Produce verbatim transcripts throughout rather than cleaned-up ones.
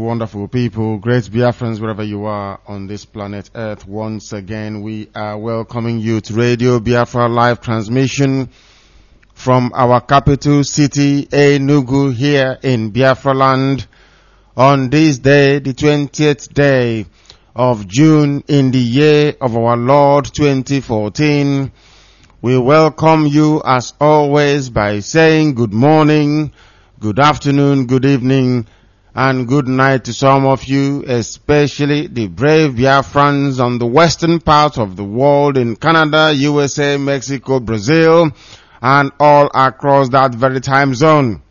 wonderful people, great Biafrans, wherever you are on this planet Earth. Once again, we are welcoming you to Radio Biafra live transmission from our capital city, Enugu, here in Biafra land, on this day, the twentieth day of June in the year of our Lord twenty fourteen. We welcome you as always by saying good morning, good afternoon, good evening, and good night to some of you, especially the brave Biafrans on the western part of the world in Canada, U S A, Mexico, Brazil, and all across that very time zone.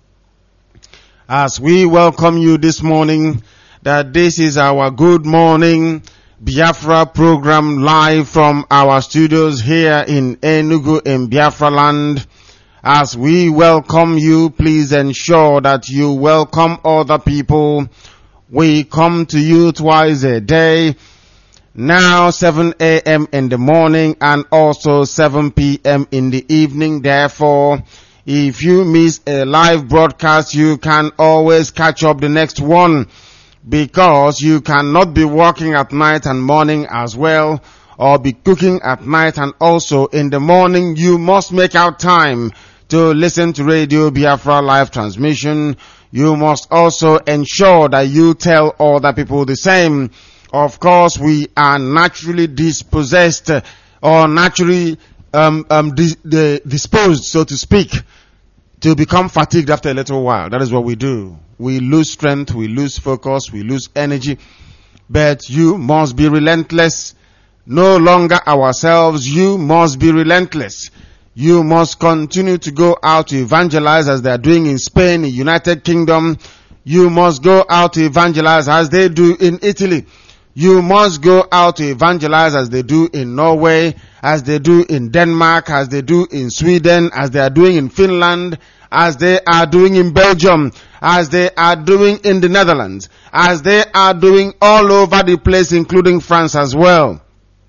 As we welcome you this morning, that this is our Good Morning Biafra program live from our studios here in Enugu in Biafra land. As we welcome you, please ensure that you welcome other people. We come to you twice a day, now seven a.m. in the morning and also seven p.m. in the evening. Therefore, if you miss a live broadcast, you can always catch up the next one, because you cannot be working at night and morning as well, or be cooking at night and also in the morning. You must make out time to listen to Radio Biafra live transmission. You must also ensure that you tell other people the same. Of course, we are naturally dispossessed or naturally um, um, dis- the disposed, so to speak, to become fatigued after a little while. That is what we do. We lose strength, we lose focus, we lose energy. But you must be relentless. No longer ourselves. You must be relentless. You must continue to go out to evangelize as they are doing in Spain, in United Kingdom. You must go out to evangelize as they do in Italy. You must go out to evangelize as they do in Norway, as they do in Denmark, as they do in Sweden, as they are doing in Finland, as they are doing in Belgium, as they are doing in the Netherlands, as they are doing all over the place, including France as well.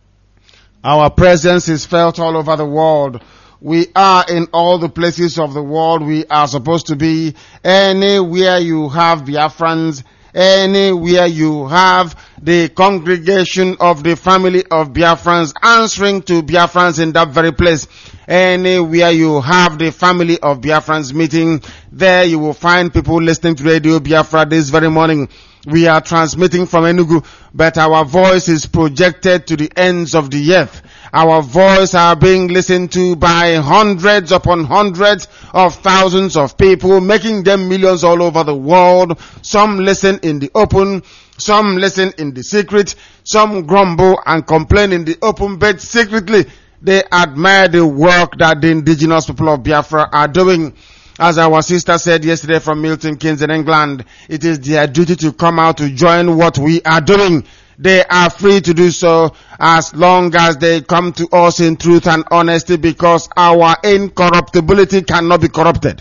Our presence is felt all over the world. We are in all the places of the world we are supposed to be. Anywhere you have Biafrans, anywhere you have the congregation of the family of Biafrans answering to Biafrans in that very place, anywhere you have the family of Biafrans meeting, there you will find people listening to Radio Biafra this very morning. We are transmitting from Enugu, but our voice is projected to the ends of the earth. Our voice are being listened to by hundreds upon hundreds of thousands of people, making them millions all over the world. Some listen in the open, some listen in the secret, some grumble and complain in the open, but secretly they admire the work that the indigenous people of Biafra are doing. As our sister said yesterday from Milton Keynes in England, it is their duty to come out to join what we are doing. They are free to do so as long as they come to us in truth and honesty, because our incorruptibility cannot be corrupted.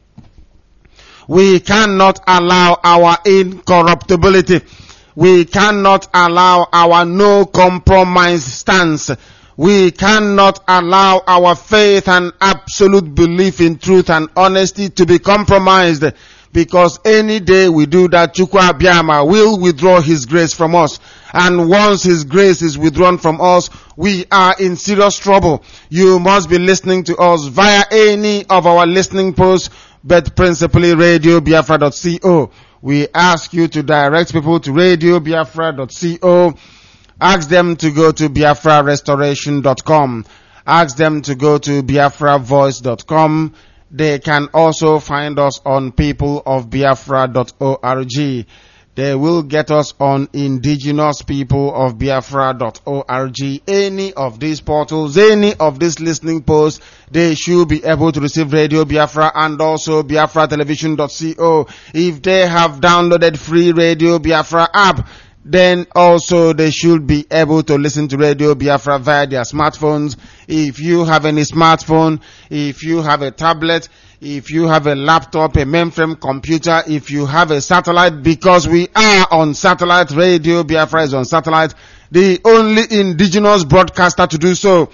We cannot allow our incorruptibility. We cannot allow our no compromise stance. We cannot allow our faith and absolute belief in truth and honesty to be compromised, because any day we do that, Chukwu Abiyama will withdraw his grace from us. And once his grace is withdrawn from us, we are in serious trouble. You must be listening to us via any of our listening posts, but principally radio biafra dot co. We ask you to direct people to radio biafra dot co. Ask them to go to biafra restoration dot com. Ask them to go to biafra voice dot com. They can also find us on people of biafra dot org. They will get us on indigenous people of biafra dot org. Any of these portals, any of these listening posts, they should be able to receive Radio Biafra and also biafra television dot co. If they have downloaded free Radio Biafra app, then also they should be able to listen to Radio Biafra via their smartphones. If you have any smartphone, if you have a tablet, if you have a laptop, a mainframe computer, if you have a satellite, because we are on satellite, Radio Biafra is on satellite, the only indigenous broadcaster to do so.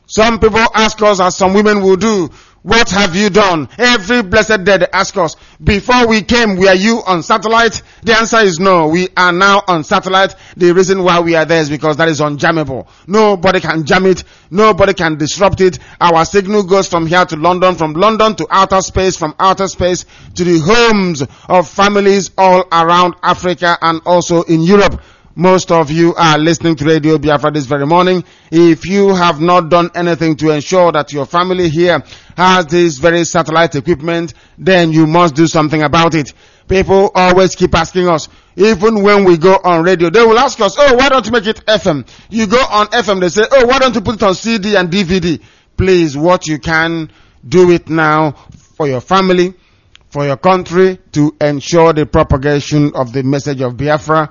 Some people ask us, as some women will do, what have you done? Every blessed day they ask us, before we came, were you on satellite? The answer is no. We are now on satellite. The reason why we are there is because that is unjammable. Nobody can jam it. Nobody can disrupt it. Our signal goes from here to London, from London to outer space, from outer space to the homes of families all around Africa and also in Europe. Most of you are listening to Radio Biafra this very morning. If you have not done anything to ensure that your family here has this very satellite equipment, then you must do something about it. People always keep asking us, even when we go on radio, they will ask us, oh, why don't you make it F M? You go on F M, they say, oh, why don't you put it on C D and D V D? Please, what you can, do it now for your family, for your country, to ensure the propagation of the message of Biafra.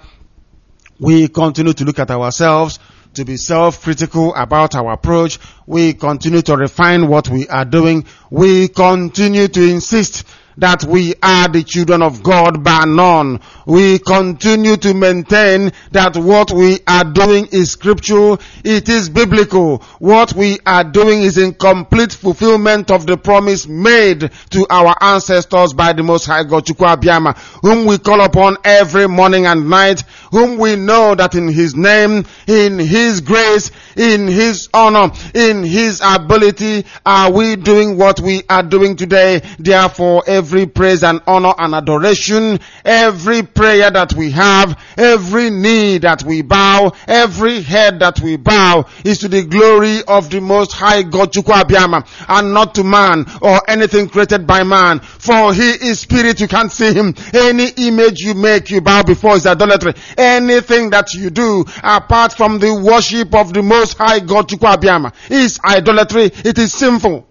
We continue to look at ourselves, to be self-critical about our approach. We continue to refine what we are doing. We continue to insist that we are the children of God by none. We continue to maintain that what we are doing is scriptural. It is biblical. What we are doing is in complete fulfillment of the promise made to our ancestors by the Most High God, Chukwu Abiyama, whom we call upon every morning and night, whom we know that in His name, in His grace, in His honor, in His ability, are we doing what we are doing today. Therefore, every praise and honor and adoration, every prayer that we have, every knee that we bow, every head that we bow is to the glory of the Most High God, Chukwu Abiyama, and not to man or anything created by man. For He is spirit, you can't see Him. Any image you make, you bow before, is idolatry. Anything that you do apart from the worship of the Most High God, Chukwu Abiyama, is idolatry. It is sinful.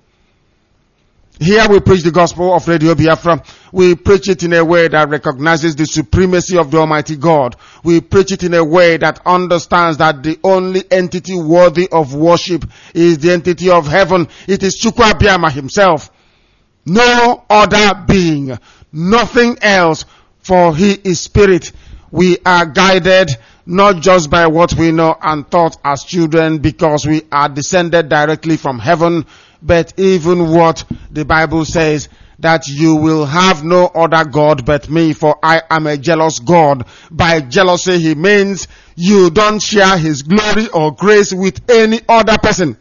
Here we preach the gospel of Radio Biafra. We preach it in a way that recognizes the supremacy of the Almighty God. We preach it in a way that understands that the only entity worthy of worship is the entity of heaven. It is Chukwu Abiyama Himself. No other being. Nothing else, for He is spirit. We are guided not just by what we know and thought as children, because we are descended directly from heaven, but even what the Bible says, that you will have no other God but me, for I am a jealous God. By jealousy, He means you don't share His glory or grace with any other person.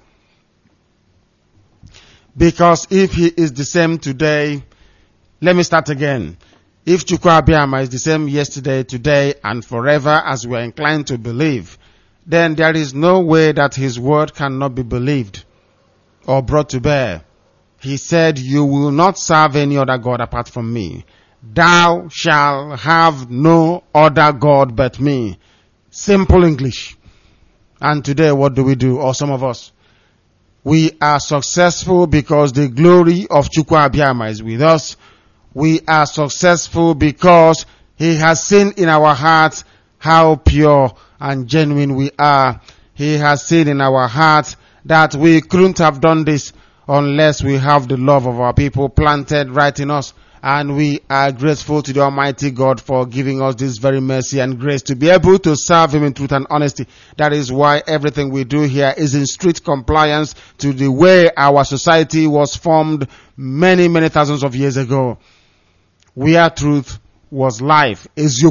Because if He is the same today, let me start again. If Chukwu Abiyama is the same yesterday, today, and forever, as we are inclined to believe, then there is no way that His word cannot be believed or brought to bear. He said, you will not serve any other God apart from me. Thou shalt have no other God but me. Simple English. And today, what do we do? Or some of us, we are successful because the glory of Chukwu Abiyama is with us. We are successful because He has seen in our hearts how pure and genuine we are. He has seen in our hearts that we couldn't have done this unless we have the love of our people planted right in us. And we are grateful to the Almighty God for giving us this very mercy and grace to be able to serve Him in truth and honesty. That is why everything we do here is in strict compliance to the way our society was formed many, many thousands of years ago. Where truth was life.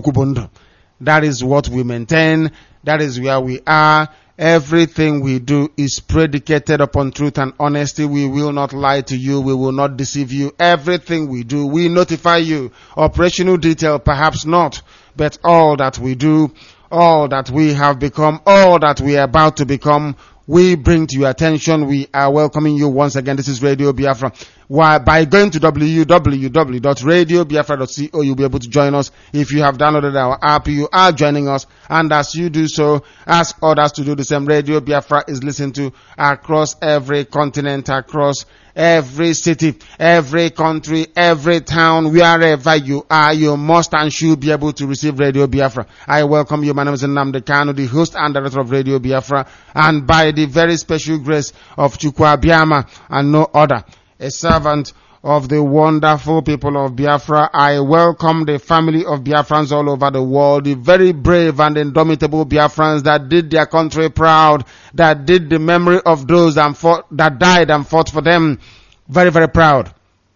That is what we maintain. That is where we are. Everything we do is predicated upon truth and honesty. We will not lie to you. We will not deceive you. Everything we do, we notify you. Operational detail, perhaps not. But all that we do, all that we have become, all that we are about to become, we bring to your attention. We are welcoming you once again. This is Radio Biafra. Why, by going to w w w dot radio biafra dot co, you'll be able to join us. If you have downloaded our app, you are joining us. And as you do so, ask others to do the same. Radio Biafra is listened to across every continent, across every city, every country, every town, wherever you are, you must and should be able to receive Radio Biafra. I welcome you. My name is Nnamdi Kanu, the host and director of Radio Biafra. And by the very special grace of Chukwu Abiyama and no other, a servant of the wonderful people of Biafra. I welcome the family of Biafrans all over the world, the very brave and indomitable Biafrans that did their country proud, that did the memory of those that fought, that died and fought for them very, very proud.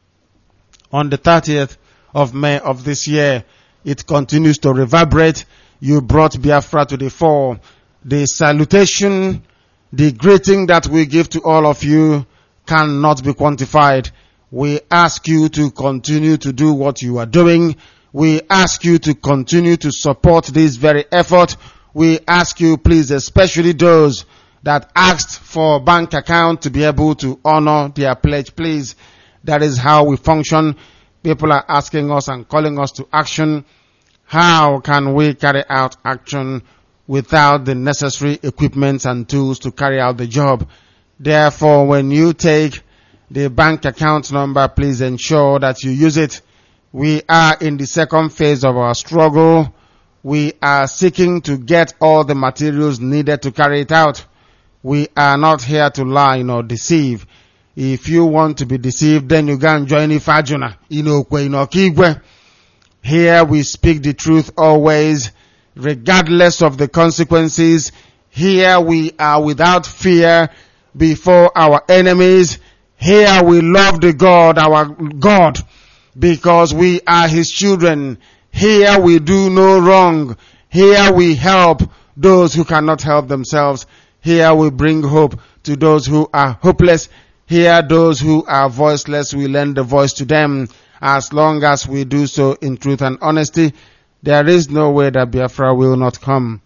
On the thirtieth of May of this year, it continues to reverberate. You brought Biafra to the fore. The salutation, the greeting that we give to all of you cannot be quantified. We ask you to continue to do what you are doing. We ask you to continue to support this very effort. We ask you, please, especially those that asked for bank account to be able to honor their pledge, please. That is how we function. People are asking us and calling us to action. How can we carry out action without the necessary equipment and tools to carry out the job? Therefore, when you take the bank account number, please ensure that you use it. We are in the second phase of our struggle. We are seeking to get all the materials needed to carry it out. We are not here to lie nor deceive. If you want to be deceived, then you go and join Ifajuna. Inokwe Inokigwe. Here we speak the truth always, regardless of the consequences. Here we are without fear before our enemies. Here we love the God, our God, because we are His children. Here we do no wrong. Here we help those who cannot help themselves. Here we bring hope to those who are hopeless. Here those who are voiceless, we lend the voice to them. As long as we do so in truth and honesty, there is no way that Biafra will not come.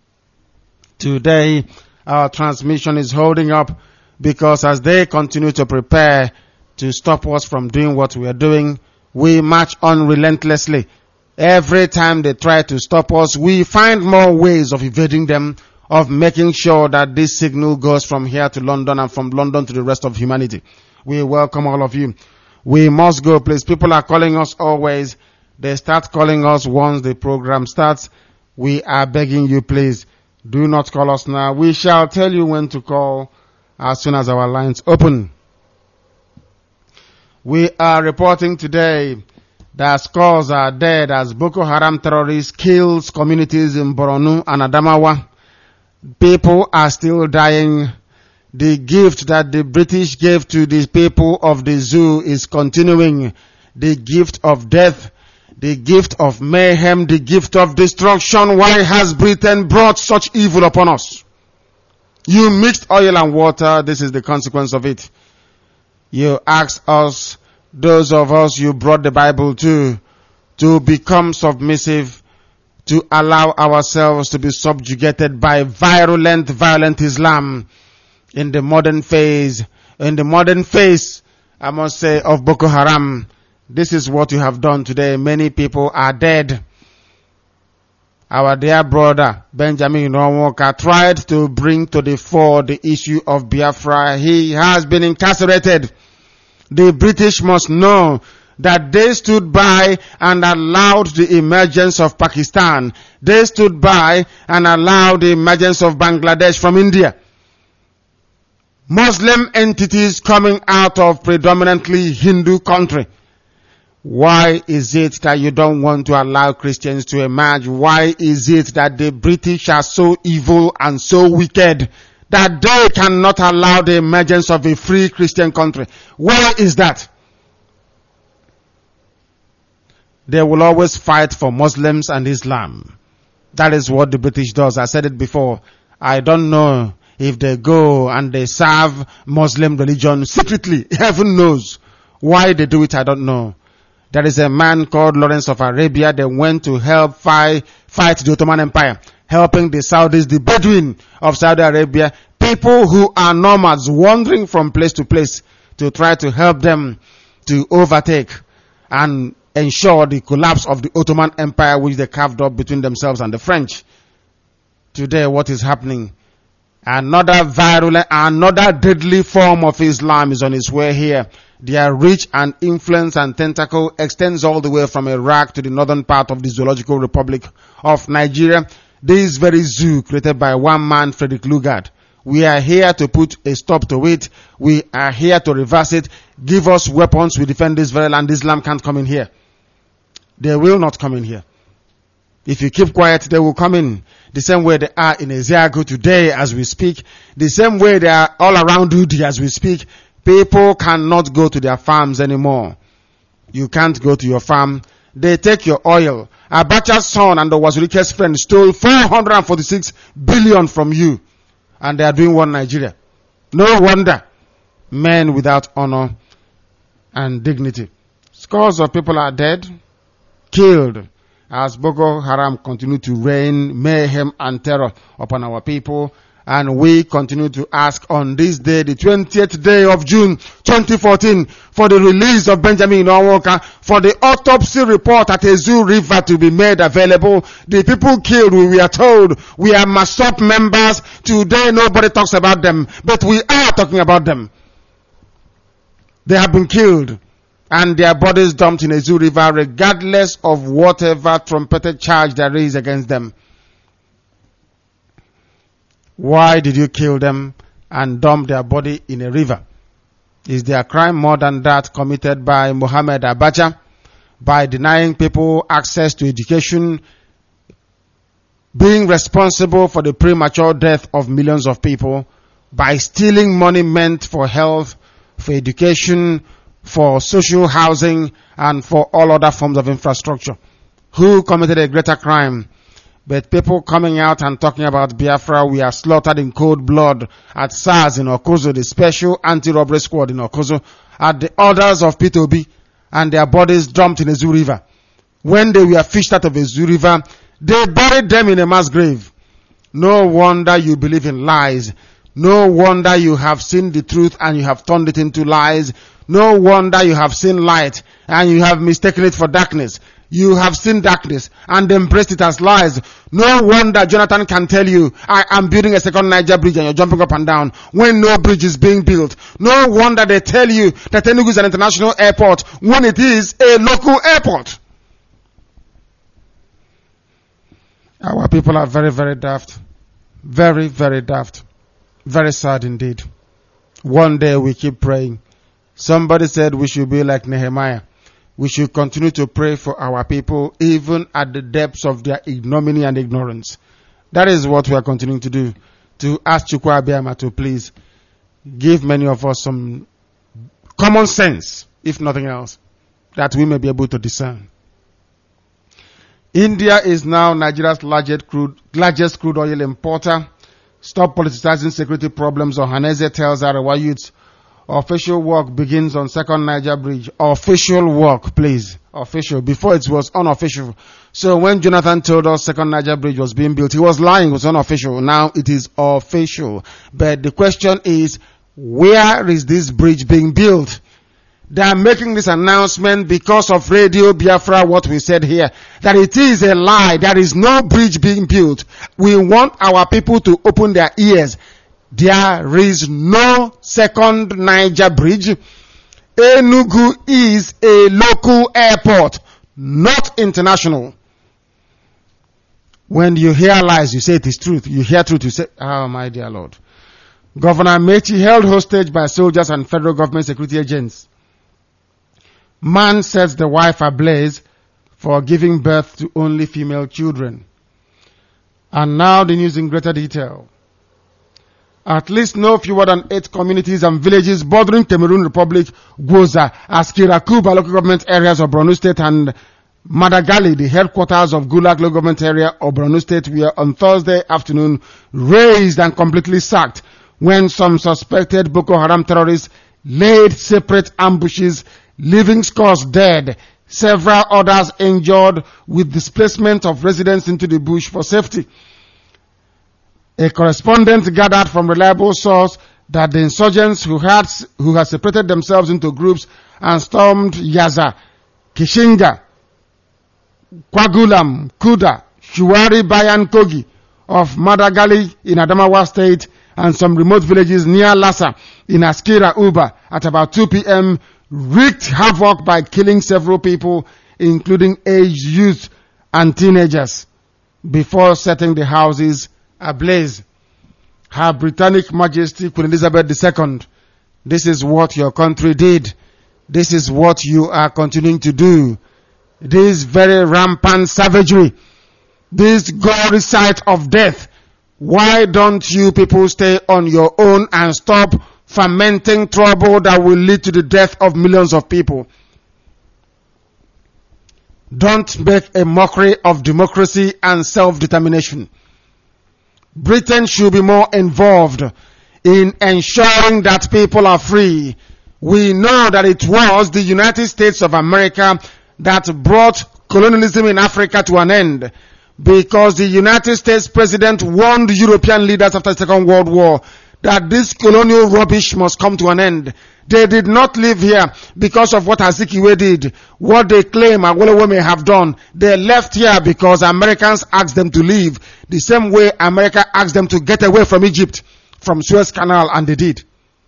Today, our transmission is holding up because as they continue to prepare to stop us from doing what we are doing, we march on relentlessly. Every time they try to stop us, we find more ways of evading them, of making sure that this signal goes from here to London and from London to the rest of humanity. We welcome all of you. We must go, please. People are calling us always. They start calling us once the program starts. We are begging you, please, do not call us now. We shall tell you when to call as soon as our lines open. We are reporting today that scores are dead as Boko Haram terrorists kills communities in Borno and Adamawa. People are still dying. The gift that the British gave to the people of the zoo is continuing. The gift of death, the gift of mayhem, the gift of destruction. Why has Britain brought such evil upon us? You mixed oil and water. This is the consequence of it. You asked us, those of us you brought the Bible to, to become submissive, to allow ourselves to be subjugated by virulent, violent Islam. In the modern phase, in the modern phase, I must say, of Boko Haram, this is what you have done today. Many people are dead. Our dear brother, Benjamin Nwaka, tried to bring to the fore the issue of Biafra. He has been incarcerated. The British must know that they stood by and allowed the emergence of Pakistan. They stood by and allowed the emergence of Bangladesh from India. Muslim entities coming out of predominantly Hindu country. Why is it that you don't want to allow Christians to emerge? Why is it that the British are so evil and so wicked that they cannot allow the emergence of a free Christian country? Why is that? They will always fight for Muslims and Islam. That is what the British does. I said it before. I don't know if they go and they serve Muslim religion secretly. Heaven knows why they do it. I don't know. There is a man called Lawrence of Arabia. They went to help fight, fight the Ottoman Empire, helping the Saudis, the Bedouin of Saudi Arabia, people who are nomads wandering from place to place to try to help them to overtake and ensure the collapse of the Ottoman Empire which they carved up between themselves and the French. Today, what is happening? Another virulent, another deadly form of Islam is on its way here. Their reach and influence and tentacle extends all the way from Iraq to the northern part of the Zoological Republic of Nigeria. This very zoo created by one man, Frederick Lugard, We are here to put a stop to it. We are here to reverse it. Give us weapons. We defend this very land. Islam can't come in here. They will not come in here. If you keep quiet, they will come in. The same way they are in Ezeago today as we speak. The same way they are all around Udi as we speak. People cannot go to their farms anymore. You can't go to your farm. They take your oil. Abacha's son and the Wazirike's friend stole four hundred forty-six billion from you. And they are doing one Nigeria. No wonder. Men without honor and dignity. Scores of people are dead, killed, as Boko Haram continue to rain mayhem and terror upon our people. And we continue to ask on this day, the twentieth day of June twenty fourteen, for the release of Benjamin Onwoka, for the autopsy report at Ezu River to be made available. The people killed, we are told, we are MASSOP members. Today nobody talks about them, but we are talking about them. They have been killed and their bodies dumped in Ezu River regardless of whatever trumpeted charge there is against them. Why did you kill them and dump their body in a river? Is there a crime more than that committed by Mohammed Abacha by denying people access to education, being responsible for the premature death of millions of people, by stealing money meant for health, for education, for social housing, and for all other forms of infrastructure? Who committed a greater crime? But people coming out and talking about Biafra, we are slaughtered in cold blood at SARS in Okozo, the special anti-robbery squad in Okozo, at the orders of P two B, and their bodies dumped in Ezu River. When they were fished out of Ezu River, they buried them in a mass grave. No wonder you believe in lies. No wonder you have seen the truth and you have turned it into lies. No wonder you have seen light and you have mistaken it for darkness. You have seen darkness and embraced it as lies. No wonder Jonathan can tell you, I am building a second Niger bridge, and you're jumping up and down when no bridge is being built. No wonder they tell you that Enugu is an international airport when it is a local airport. Our people are very, very daft. Very, very daft. Very sad indeed. One day we keep praying. Somebody said we should be like Nehemiah. We should continue to pray for our people even at the depths of their ignominy and ignorance. That is what we are continuing to do. To ask Chukwu Abiyama to please give many of us some common sense, if nothing else, that we may be able to discern. India is now Nigeria's largest crude, largest crude oil importer. Stop politicizing security problems, Ohaneze tells Arewa youths. Official work begins on second Niger bridge. Official work, please. Official. Before it was unofficial. So when Jonathan told us second Niger bridge was being built, he was lying. It was unofficial. Now it is official. But the question is, where is this bridge being built? They are making this announcement because of Radio Biafra, what we said here, that it is a lie. There is no bridge being built. We want our people to open their ears. There is no second Niger bridge. Enugu is a local airport, not international. When you hear lies, you say it is truth. You hear truth, you say, oh my dear Lord. Governor Mechi held hostage by soldiers and federal government security agents. Man sets the wife ablaze for giving birth to only female children. And now the news in greater detail. At least no fewer than eight communities and villages bordering Cameroon Republic, Gwoza, Askira, Kuba local government areas of Borno State and Madagali, the headquarters of Gulag local government area of Borno State, were on Thursday afternoon razed and completely sacked when some suspected Boko Haram terrorists laid separate ambushes, leaving scores dead, several others injured, with displacement of residents into the bush for safety. A correspondent gathered from reliable source that the insurgents who had who had separated themselves into groups and stormed Yaza, Kishinga, Kwagulam, Kuda, Shuwari, Bayan, Kogi of Madagali in Adamawa State and some remote villages near Lassa in Askira, Uba at about two p.m. wreaked havoc by killing several people, including aged youth and teenagers, before setting the houses ablaze. Her Britannic Majesty Queen Elizabeth the Second, this is what your country did. This is what you are continuing to do. This very rampant savagery, this gory sight of death. Why don't you people stay on your own and stop fermenting trouble that will lead to the death of millions of people? Don't make a mockery of democracy and self-determination. Britain should be more involved in ensuring that people are free. We know that it was the United States of America that brought colonialism in Africa to an end, because the United States president warned European leaders after the Second World War that this colonial rubbish must come to an end. They did not live here because of what Azikiwe did, what they claim Awolowo may have done. They left here because Americans asked them to leave, the same way America asked them to get away from Egypt, from Suez Canal, and they did.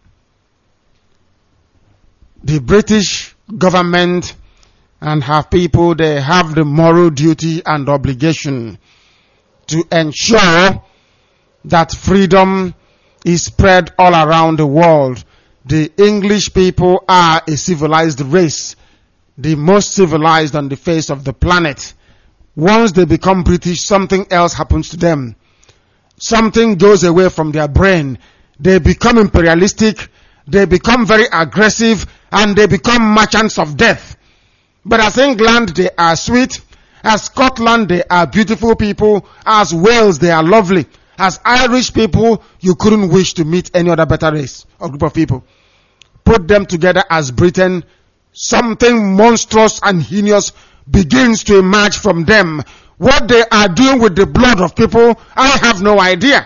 The British government and her people, they have the moral duty and obligation to ensure that freedom is spread all around the world. The English people are a civilized race, the most civilized on the face of the planet. Once they become British, something else happens to them. Something goes away from their brain. They become imperialistic, they become very aggressive, and they become merchants of death. But as England, they are sweet. As Scotland, they are beautiful people. As Wales, they are lovely. As Irish people, you couldn't wish to meet any other better race or group of people. Put them together as Britain, something monstrous and heinous begins to emerge from them. What they are doing with the blood of people, I have no idea.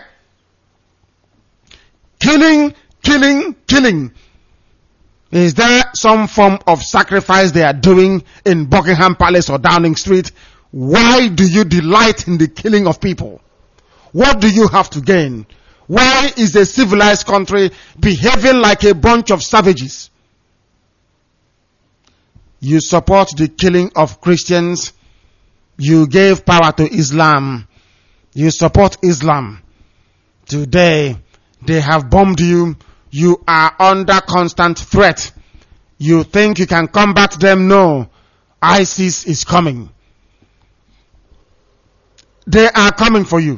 Killing, killing, killing. Is there some form of sacrifice they are doing in Buckingham Palace or Downing Street? Why do you delight in the killing of people? What do you have to gain? Why is a civilized country behaving like a bunch of savages? You support the killing of Christians. You gave power to Islam. You support Islam. Today, they have bombed you. You are under constant threat. You think you can combat them? No. ISIS is coming. They are coming for you.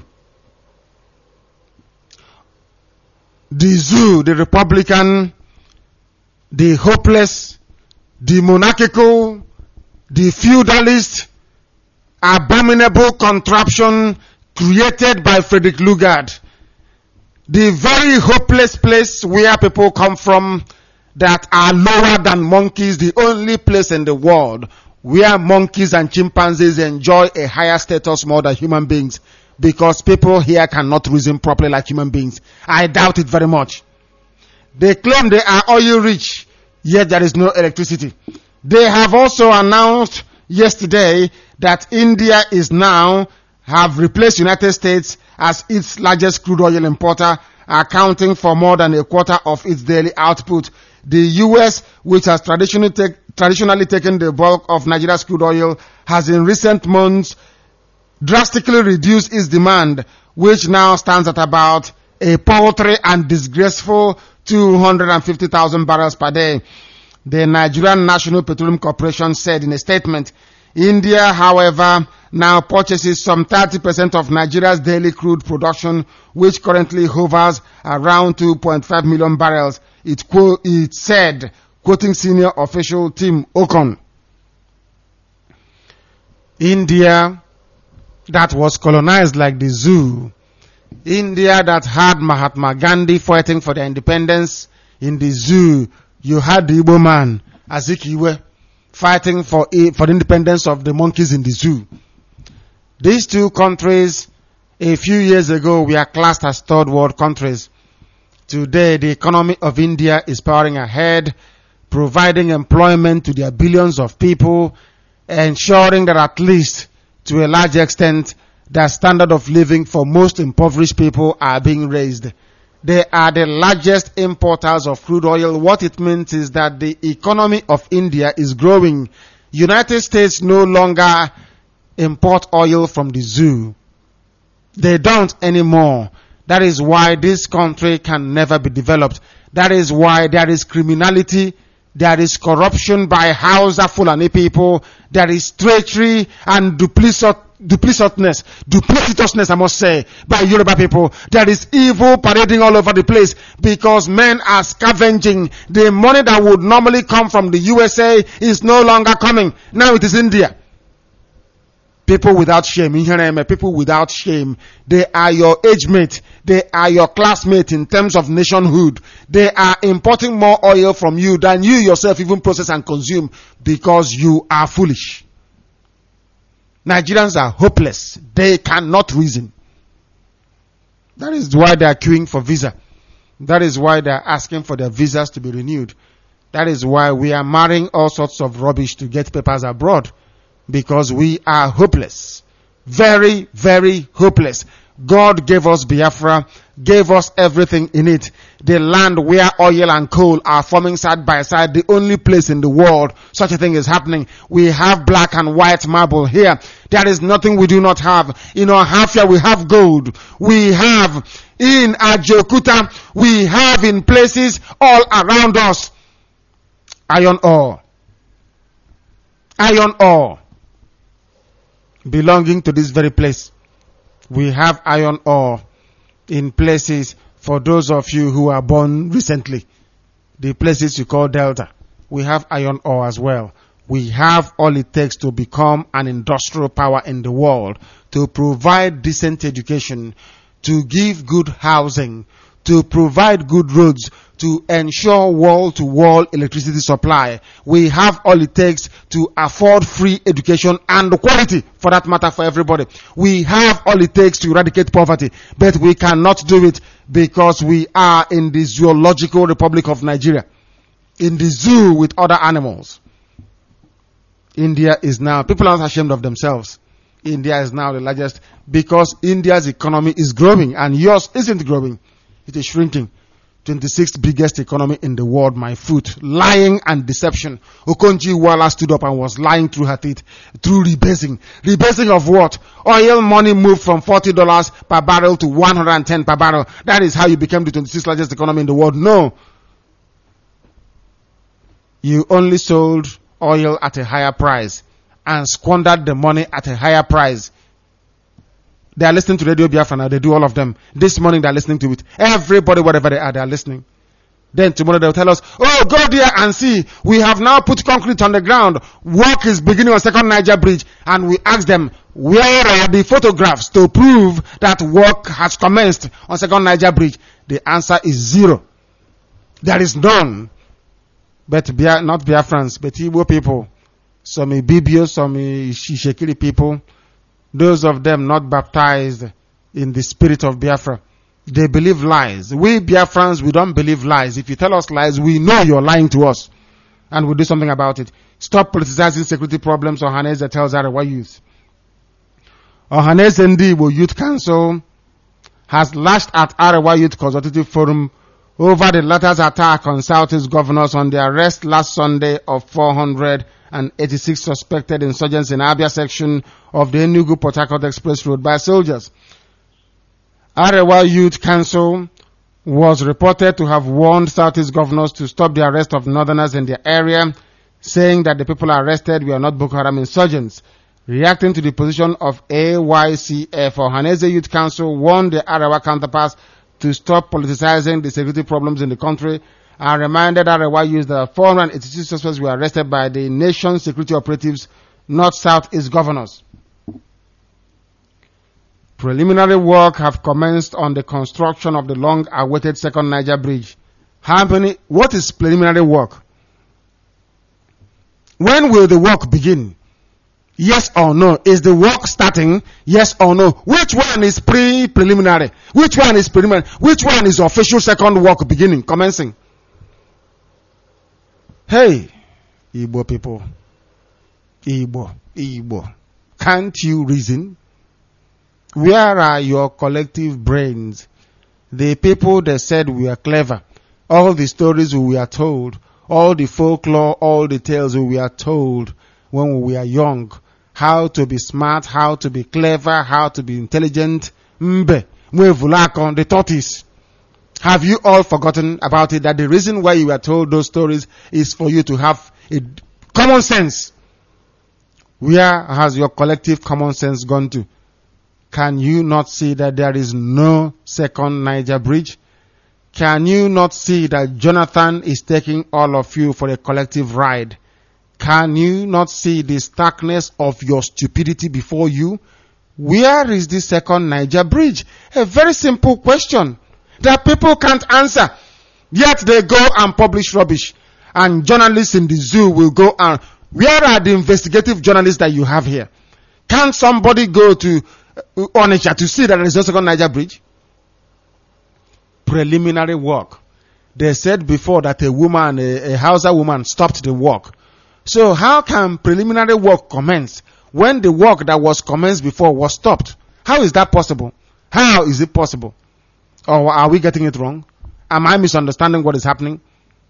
The Zoo, the Republican, the hopeless, the monarchical, the feudalist, abominable contraption created by Frederick Lugard. The very hopeless place where people come from that are lower than monkeys, the only place in the world where monkeys and chimpanzees enjoy a higher status more than human beings, because people here cannot reason properly like human beings. I doubt it very much. They claim they are oil rich, yet there is no electricity. They have also announced yesterday that India is now have replaced United States as its largest crude oil importer, accounting for more than a quarter of its daily output. The U S, which has traditionally, take, traditionally taken the bulk of Nigeria's crude oil, has in recent months drastically reduced its demand, which now stands at about a paltry and disgraceful two hundred fifty thousand barrels per day. The Nigerian National Petroleum Corporation said in a statement. India, however, now purchases some thirty percent of Nigeria's daily crude production, which currently hovers around two point five million barrels. It, quote, it said, quoting senior official Tim Okon. India, that was colonized like the zoo. India that had Mahatma Gandhi fighting for their independence. In the zoo, you had the Igbo man, Azikiwe, fighting for, for the independence of the monkeys in the zoo. These two countries, a few years ago, were classed as third world countries. Today, the economy of India is powering ahead, providing employment to their billions of people, ensuring that at least to a large extent, the standard of living for most impoverished people are being raised. They are the largest importers of crude oil. What it means is that the economy of India is growing. United States no longer import oil from the zoo. They don't anymore. That is why this country can never be developed. That is why there is criminality, there is corruption by Hausa Fulani people, there is treachery and duplicit duplicitousness, duplicitousness I must say, by Yoruba people. There is evil parading all over the place because men are scavenging. The money that would normally come from the U S A is no longer coming. Now it is India. People without shame, people without shame. They are your age mate. They are your classmate in terms of nationhood. They are importing more oil from you than you yourself even process and consume because you are foolish. Nigerians are hopeless. They cannot reason. That is why they are queuing for visa. That is why they are asking for their visas to be renewed. That is why we are marrying all sorts of rubbish to get papers abroad. Because we are hopeless. Very, very hopeless. God gave us Biafra, gave us everything in it. The land where oil and coal are forming side by side, the only place in the world such a thing is happening. We have black and white marble here. There is nothing we do not have. In Ohafia we have gold. We have in Ajokuta, we have in places all around us iron ore. Iron ore. Belonging to this very place. We have iron ore in places for those of you who are born recently. The places you call Delta. We have iron ore as well. We have all it takes to become an industrial power in the world, to provide decent education, to give good housing, to provide good roads, to ensure wall-to-wall electricity supply. We have all it takes to afford free education and quality, for that matter, for everybody. We have all it takes to eradicate poverty, but we cannot do it because we are in the zoological republic of Nigeria, in the zoo with other animals. India is now, people are not ashamed of themselves. India is now the largest because India's economy is growing and yours isn't growing. It is shrinking. twenty-sixth biggest economy in the world, my foot. Lying and deception. Okonjo-Iweala stood up and was lying through her teeth. Through rebasing. Rebasing of what? Oil money moved from forty dollars per barrel to one hundred ten per barrel. That is how you became the twenty-sixth largest economy in the world. No. You only sold oil at a higher price and squandered the money at a higher price. They are listening to Radio Biafra now. They do all of them. This morning they are listening to it. Everybody, whatever they are, they are listening. Then tomorrow they'll tell us, oh, go there and see. We have now put concrete on the ground. Work is beginning on Second Niger Bridge. And we ask them, where are the photographs to prove that work has commenced on Second Niger Bridge? The answer is zero. There is none. But Bia, not Biafrans, but Igbo people. Some Ibibio, some Shishekiri people. Those of them not baptized in the spirit of Biafra. They believe lies. We Biafrans, we don't believe lies. If you tell us lies, we know you're lying to us. And we'll do something about it. Stop politicizing security problems, Ohaneze tells Arewa youth. Ohaneze Ndigbo Youth Council has lashed at Arewa Youth Consultative Forum over the latter's attack on Southeast governors on the arrest last Sunday of four hundred eighty-six suspected insurgents in Abia section of the Enugu-Port Harcourt Express Road by soldiers. Arewa Youth Council was reported to have warned Southeast governors to stop the arrest of northerners in their area, saying that the people arrested were not Boko Haram insurgents. Reacting to the position of A Y C F, Ohaneze Youth Council warned the Arewa counterparts to stop politicizing the security problems in the country, and reminded Arewa youth that four hundred eighty-six suspects were arrested by the nation's security operatives, not Southeast governors. Preliminary work have commenced on the construction of the long-awaited Second Niger Bridge. How many? What is preliminary work? When will the work begin? Yes or no? Is the work starting? Yes or no? Which one is pre-preliminary? Which one is preliminary? Which one is official second work beginning, commencing? Hey, Igbo people. Igbo, Igbo. Can't you reason? Where are your collective brains? The people that said we are clever. All the stories we are told. All the folklore, all the tales we are told when we are young. How to be smart, how to be clever, how to be intelligent. Mbe. Mwevulakon, the tortoise. Have you all forgotten about it? That the reason why you were told those stories is for you to have a common sense. Where has your collective common sense gone to? Can you not see that there is no second Niger bridge? Can you not see that Jonathan is taking all of you for a collective ride? Can you not see the starkness of your stupidity before you? Where is the second Niger bridge? A very simple question that people can't answer. Yet they go and publish rubbish. And journalists in the zoo will go and, where are the investigative journalists that you have here? Can somebody go to uh, Onitsha to see that there is no second Niger bridge? Preliminary work. They said before that a woman, a, a Hausa woman stopped the work. So how can preliminary work commence when the work that was commenced before was stopped? How is that possible? How is it possible? Or are we getting it wrong? Am I misunderstanding what is happening?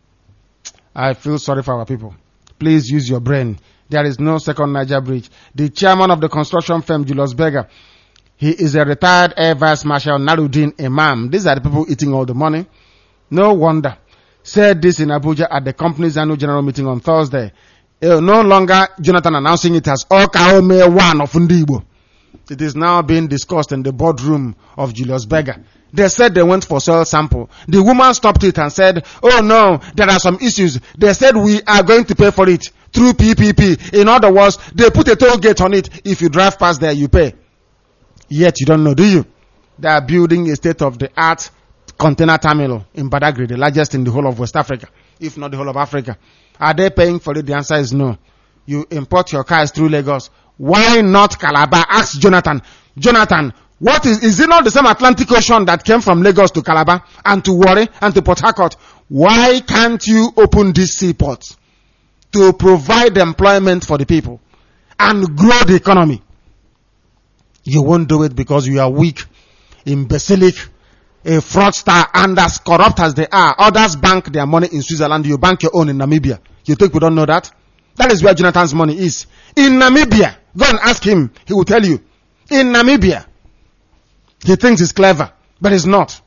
I feel sorry for our people. Please use your brain. There is no second Niger bridge. The chairman of the construction firm, Julius Berger, he is a retired Air Vice Marshal Naruddin Imam. These are the people eating all the money. No wonder. Said this in Abuja at the company's annual general meeting on Thursday. Uh, no longer Jonathan announcing it as Okaome one of Ndibo. It is now being discussed in the boardroom of Julius Berger. They said they went for soil sample. The woman stopped it and said, oh no, there are some issues. They said we are going to pay for it through P P P. In other words, they put a toll gate on it. If you drive past there, you pay. Yet you don't know, do you? They are building a state-of-the-art container terminal in Badagry, the largest in the whole of West Africa, if not the whole of Africa. Are they paying for it? The answer is no. You import your cars through Lagos. Why not Calabar? Ask Jonathan. Jonathan, what is, is it not the same Atlantic Ocean that came from Lagos to Calabar and to Warri and to Port Harcourt? Why can't you open these seaports to provide employment for the people and grow the economy? You won't do it because you are weak, imbecilic, a fraudster, and as corrupt as they are. Others bank their money in Switzerland. You bank your own in Namibia. You think we don't know that? That is where Jonathan's money is. In Namibia. Go and ask him. He will tell you. In Namibia. He thinks he's clever, but he's not.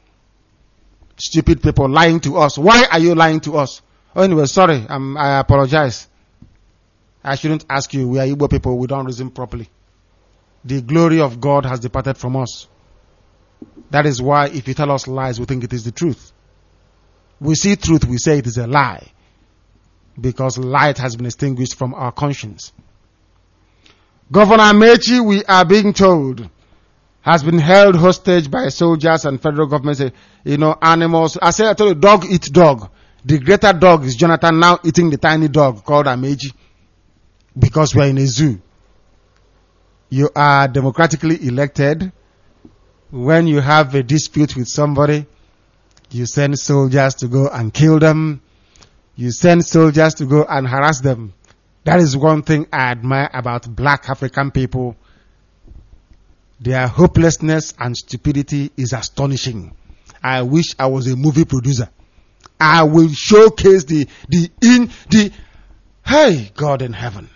Stupid people lying to us. Why are you lying to us? Oh, anyway, sorry. Um, I apologize. I shouldn't ask you. We are Igbo people. We don't reason properly. The glory of God has departed from us. That is why if you tell us lies, we think it is the truth. We see truth, we say it is a lie. Because light has been extinguished from our conscience. Governor Amechi, we are being told, has been held hostage by soldiers and federal government. You know, animals. I said, I told you, dog eat dog. The greater dog is Jonathan now eating the tiny dog called Amechi. Because we are in a zoo. You are democratically elected. When you have a dispute with somebody, you send soldiers to go and kill them. You send soldiers to go and harass them. That is one thing I admire about black African people. Their hopelessness and stupidity is astonishing. I wish I was a movie producer. I will showcase the, the, in, the, hey, God in heaven.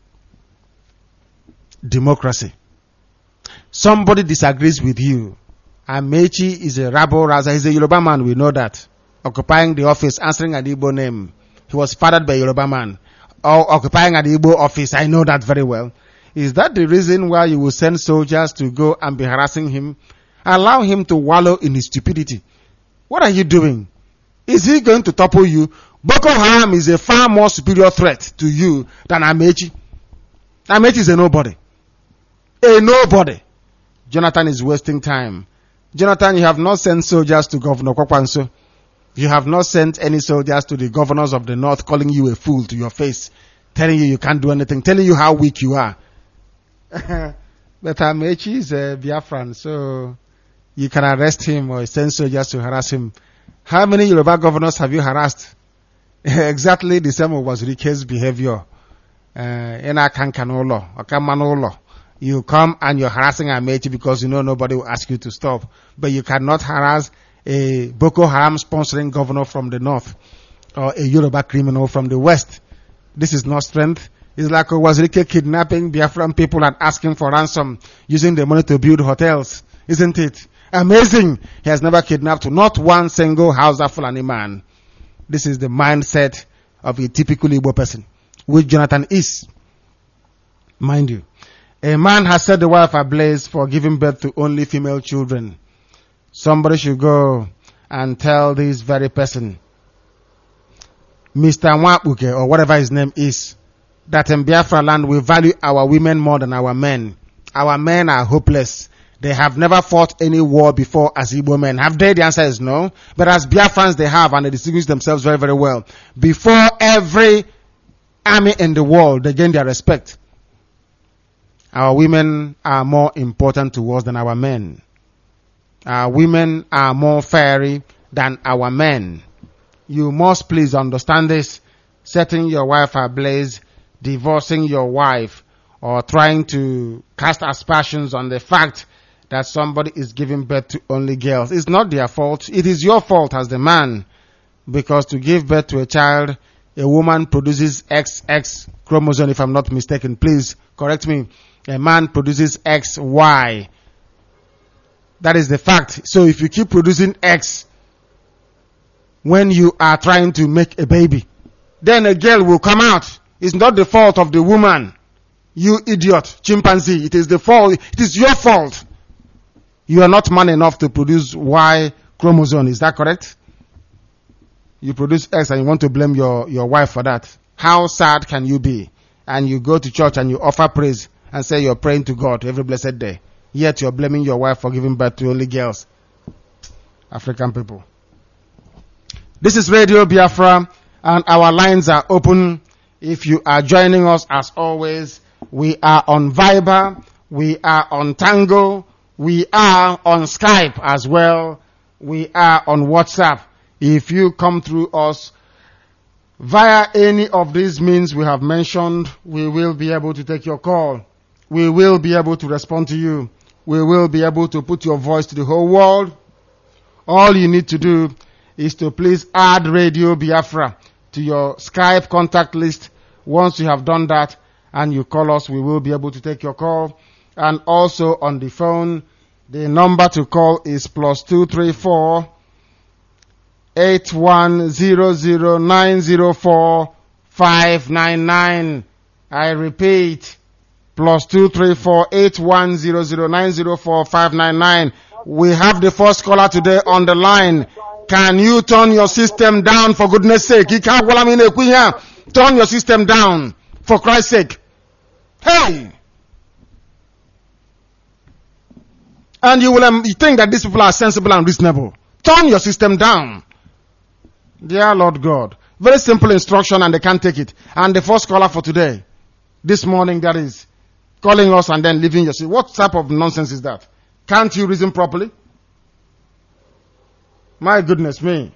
Democracy. Somebody disagrees with you. Amechi is a rabble-rouser. He's a Yoruba man, we know that. Occupying the office, answering an Igbo name. He was fathered by a Yoruba man. Or occupying an Igbo office, I know that very well. Is that the reason why you will send soldiers to go and be harassing him? Allow him to wallow in his stupidity. What are you doing? Is he going to topple you? Boko Haram is a far more superior threat to you than Amechi. Amechi is a nobody. A nobody. Jonathan is wasting time. Jonathan, you have not sent soldiers to Governor Kwakwanso. You have not sent any soldiers to the governors of the north calling you a fool to your face, telling you you can't do anything, telling you how weak you are. But Amechi is a Biafran, so you can arrest him or send soldiers to harass him. How many Yoruba governors have you harassed? Exactly the same was Rike's behavior. Ena Kankanolo, Okamanolo. You come and you're harassing Amechi because you know nobody will ask you to stop. But you cannot harass a Boko Haram sponsoring governor from the north or a Yoruba criminal from the west. This is not strength. It's like Wazirike kidnapping Biafran people and asking for ransom using the money to build hotels, isn't it? Amazing. He has never kidnapped not one single Hausa Fulani man. This is the mindset of a typical Igbo person, which Jonathan is. Mind you, a man has set the wife ablaze for giving birth to only female children. Somebody should go and tell this very person, Mister Nwapuke, or whatever his name is, that in Biafra land we value our women more than our men. Our men are hopeless. They have never fought any war before as Igbo men. Have they? The answer is no. But as Biafrans they have, and they distinguish themselves very, very well. Before every army in the world, they gain their respect. Our women are more important to us than our men. Our women are more fiery than our men. You must please understand this. Setting your wife ablaze, divorcing your wife, or trying to cast aspersions on the fact that somebody is giving birth to only girls. It's not their fault. It is your fault as the man. Because to give birth to a child, a woman produces X X chromosome, if I'm not mistaken. Please correct me. A man produces X Y. That is the fact. So if you keep producing X when you are trying to make a baby, then a girl will come out. It's not the fault of the woman. You idiot, chimpanzee. It is the fault. It is your fault. You are not man enough to produce Y chromosome. Is that correct? You produce X and you want to blame your, your wife for that. How sad can you be? And you go to church and you offer praise and say you're praying to God every blessed day. Yet you're blaming your wife for giving birth to only girls. African people. This is Radio Biafra and our lines are open. If you are joining us as always, we are on Viber, we are on Tango, we are on Skype as well, we are on WhatsApp. If you come through us via any of these means we have mentioned, we will be able to take your call. We will be able to respond to you. We will be able to put your voice to the whole world. All you need to do is to please add Radio Biafra to your Skype contact list. Once you have done that and you call us, we will be able to take your call. And also on the phone, the number to call is plus two three four eight one zero zero nine zero four five nine nine. I repeat, plus two three four eight one zero zero nine zero four five nine nine. We have the first caller today on the line. Can you turn your system down for goodness sake? You can't, well, I mean, turn your system down for Christ's sake. Hey! And you will um, you think that these people are sensible and reasonable. Turn your system down. Dear Lord God. Very simple instruction and they can't take it. And the first caller for today, this morning that is, calling us and then leaving your seat. What type of nonsense is that? Can't you reason properly? My goodness me.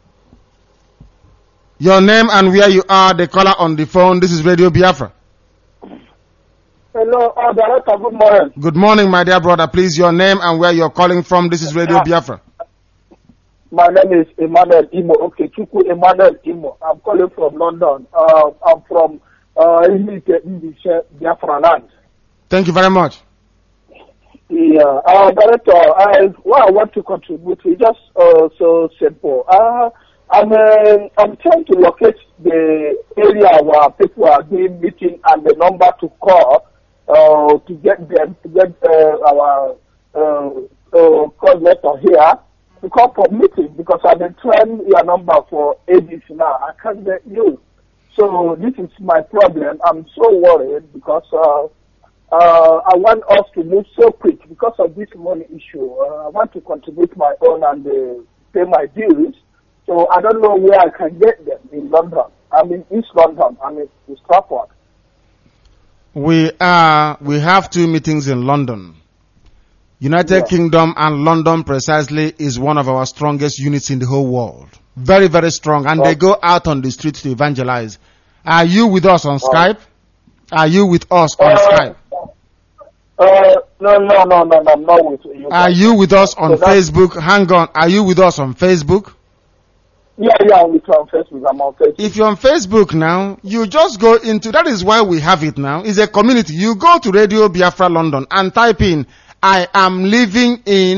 Your name and where you are, the caller on the phone. This is Radio Biafra. Hello, uh, Director, good morning. Good morning, my dear brother. Please, your name and where you're calling from. This is Radio Biafra. My name is Emmanuel Imo. Okay, Chuku Emmanuel Imo. I'm calling from London. Uh, I'm from uh, Biafra land. Thank you very much. Yeah, uh, Director, I, what I want to contribute is just uh, so simple. Uh, I'm, uh, I'm trying to locate the area where people are doing meeting and the number to call uh, to get them, to get uh, our uh, uh, coordinator here to call for meeting because I've been trying your number for ages now. I can't get you. So this is my problem. I'm so worried because uh, Uh, I want us to move so quick because of this money issue. Uh, I want to contribute my own and uh, pay my bills. So I don't know where I can get them in London. I'm in East London. I'm in Stratford. We are, we have two meetings in London. United yeah. Kingdom and London precisely is one of our strongest units in the whole world. Very, very strong. And oh. they go out on the streets to evangelize. Are you with us on oh. Skype? Are you with us on uh, Skype? Uh, no, no, no, no, no, I'm not with you. Are you with us on so Facebook? Hang on. Are you with us on Facebook? Yeah, yeah, I'm with you on Facebook. I'm on Facebook. If you're on Facebook now, you just go into, that is why we have it now. It's a community. You go to Radio Biafra London and type in, I am living in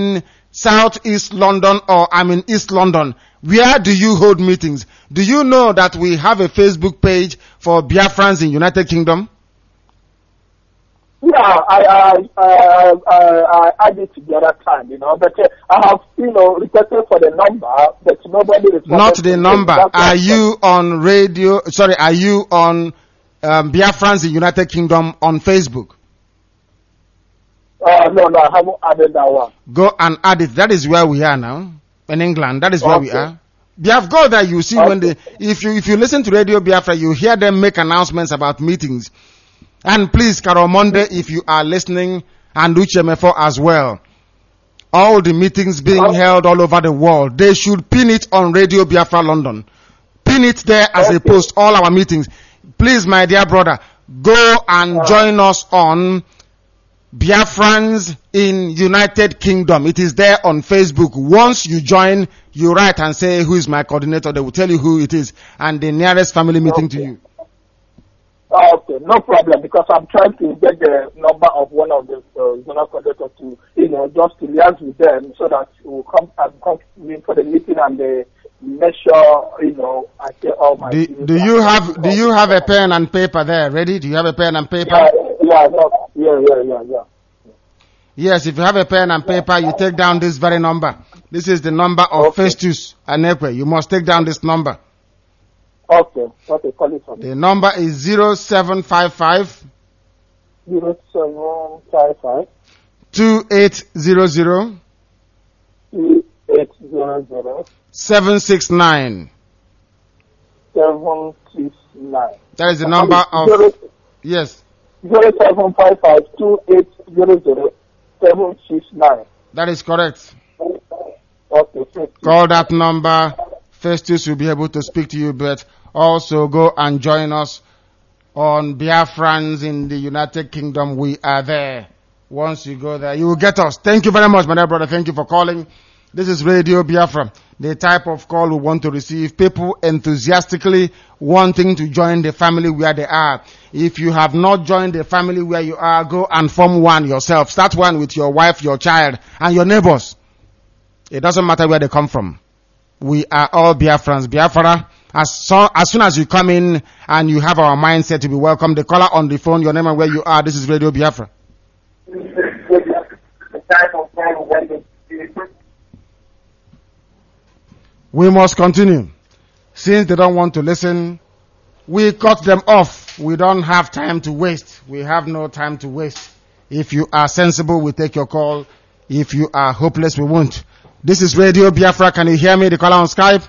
South East London, or I'm in East London, where do you hold meetings? Do you know that we have a Facebook page for Biafrans in United Kingdom? Yeah, I I I I, I added to the other time, you know, but uh, I have, you know, requested for the number, but nobody is. Not the number. Are you on radio? Sorry, are you on um, Biafrans in United Kingdom on Facebook? Uh, no, no, I haven't added that one. Go and add it. That is where we are now, in England. That is where okay. we are. Biafra, go there. You see okay. when they, if you if you listen to Radio Biafra, you hear them make announcements about meetings. And please, Carol Monday, if you are listening, and Uchemefo as well, all the meetings being okay. held all over the world, they should pin it on Radio Biafra London. Pin it there as okay. a post, all our meetings. Please, my dear brother, go and uh, join us on Biafrans in United Kingdom. It is there on Facebook. Once you join, you write and say, who is my coordinator? They will tell you who it is and the nearest family meeting okay. to you. Okay, no problem, because I'm trying to get the number of one of the uh, zonal coordinators to, you know, just to liaise with them so that we will come and come in for the meeting and the measure, you know, I say all my. Do, do you have Do you have a pen and paper there ready? Do you have a pen and paper? Yeah, yeah, no, yeah, yeah, yeah, yeah. Yes, if you have a pen and paper, you take down this very number. This is the number of okay. Festus Anekwe. You must take down this number. Okay, okay, call it from The number is zero seven five five zero seven five five two eight zero zero two eight zero zero seven six nine seven six nine. That is the number of zero, yes. Zero seven five five two eight zero zero seven six nine. That is correct. Okay. Call that number. Festus will be able to speak to you, but also go and join us on Biafrans in the United Kingdom. We are there. Once you go there, you will get us. Thank you very much, my dear brother. Thank you for calling. This is Radio Biafra, the type of call we want to receive. People enthusiastically wanting to join the family where they are. If you have not joined the family where you are, go and form one yourself. Start one with your wife, your child, and your neighbors. It doesn't matter where they come from. We are all Biafrans. Biafra, as, so, as soon as you come in and you have our mindset to be welcome, the caller on the phone, your name and where you are. This is Radio Biafra. We must continue. Since they don't want to listen, we cut them off. We don't have time to waste. We have no time to waste. If you are sensible, we take your call. If you are hopeless, we won't. This is Radio Biafra. Can you hear me? The caller on Skype?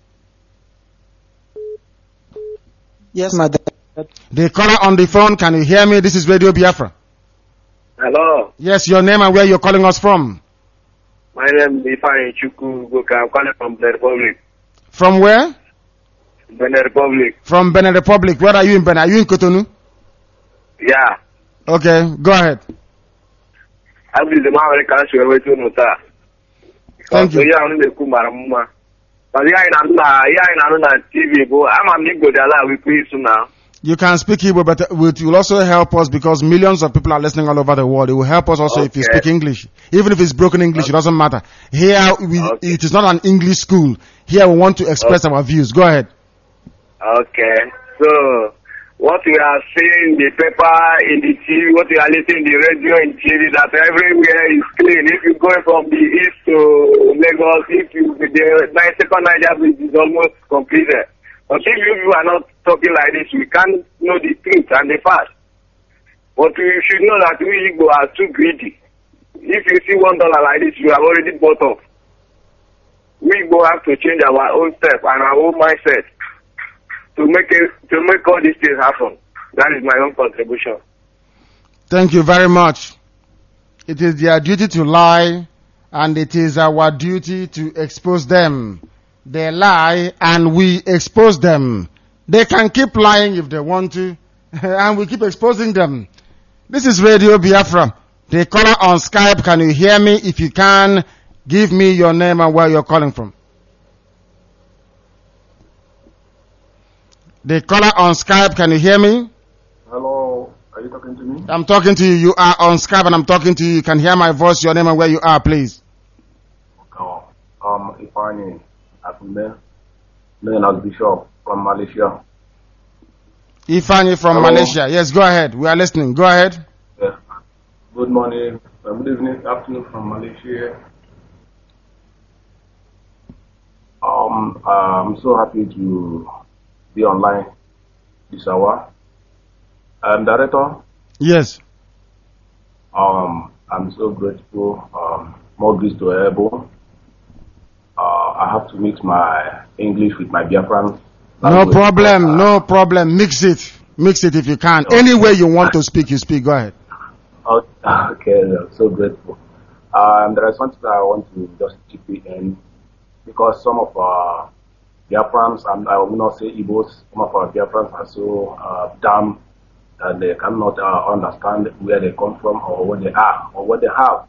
Yes, madam. The caller on the phone, can you hear me? This is Radio Biafra. Hello. Yes, your name and where you're calling us from? My name is Ifeanyi Chukwu Ugoka. I'm calling from Benin Republic. From where? Benin Republic. From Benin Republic. Where are you in Benin? Are you in Cotonou? Yeah. Okay, go ahead. I believe the Americans will wait to know that. Thank you. Yeah, I'm the Kumara. But yeah, I'm not. Yeah, I'm not T V. But I'm a big good Allah. We please now. You can speak Hebrew, but it will also help us because millions of people are listening all over the world. It will help us also okay. if you speak English. Even if it's broken English, okay. it doesn't matter. Here, we, okay. it is not an English school. Here, we want to express okay. our views. Go ahead. Okay. So, what we are seeing in the paper, in the T V, what we are listening in the radio, in T V, that everywhere is clean. If you go from the east to Lagos, if you, the second Niger bridge is almost completed. But if you are not talking like this, we can't know the truth and the fact. But we should know that we Igbo are too greedy. If you see one dollar like this, you have already bought off. We Igbo have to change our own step and our own mindset to make it, to make all these things happen. That is my own contribution. Thank you very much. It is their duty to lie, and it is our duty to expose them. They lie and we expose them. They can keep lying if they want to, and we keep exposing them. This is Radio Biafra. The caller on Skype, can you hear me? If you can, give me your name and where you're calling from. The caller on Skype, can you hear me? Hello, are you talking to me? I'm talking to you. You are on Skype and I'm talking to you. You can hear my voice, your name and where you are, please. Ifani Akunde, known as Bishop from Malaysia. Ifani from Hello. Malaysia. Yes, go ahead. We are listening. Go ahead. Yeah. Good morning, uh, good evening, afternoon from Malaysia. Um, I'm so happy to be online this hour. Um, Director, Yes. um, I'm so grateful. Um, more grace to Ebo. Uh, I have to mix my English with my Biafran. No language. problem. Uh, No problem. Mix it. Mix it if you can. Okay. Any way you want to speak, you speak. Go ahead. Okay, I'm so grateful. Um, there is something that I want to just chip in because some of our Biafrans, and I will not say Igbos, some of our Biafrans are so uh, dumb that they cannot uh, understand where they come from or what they are or what they have.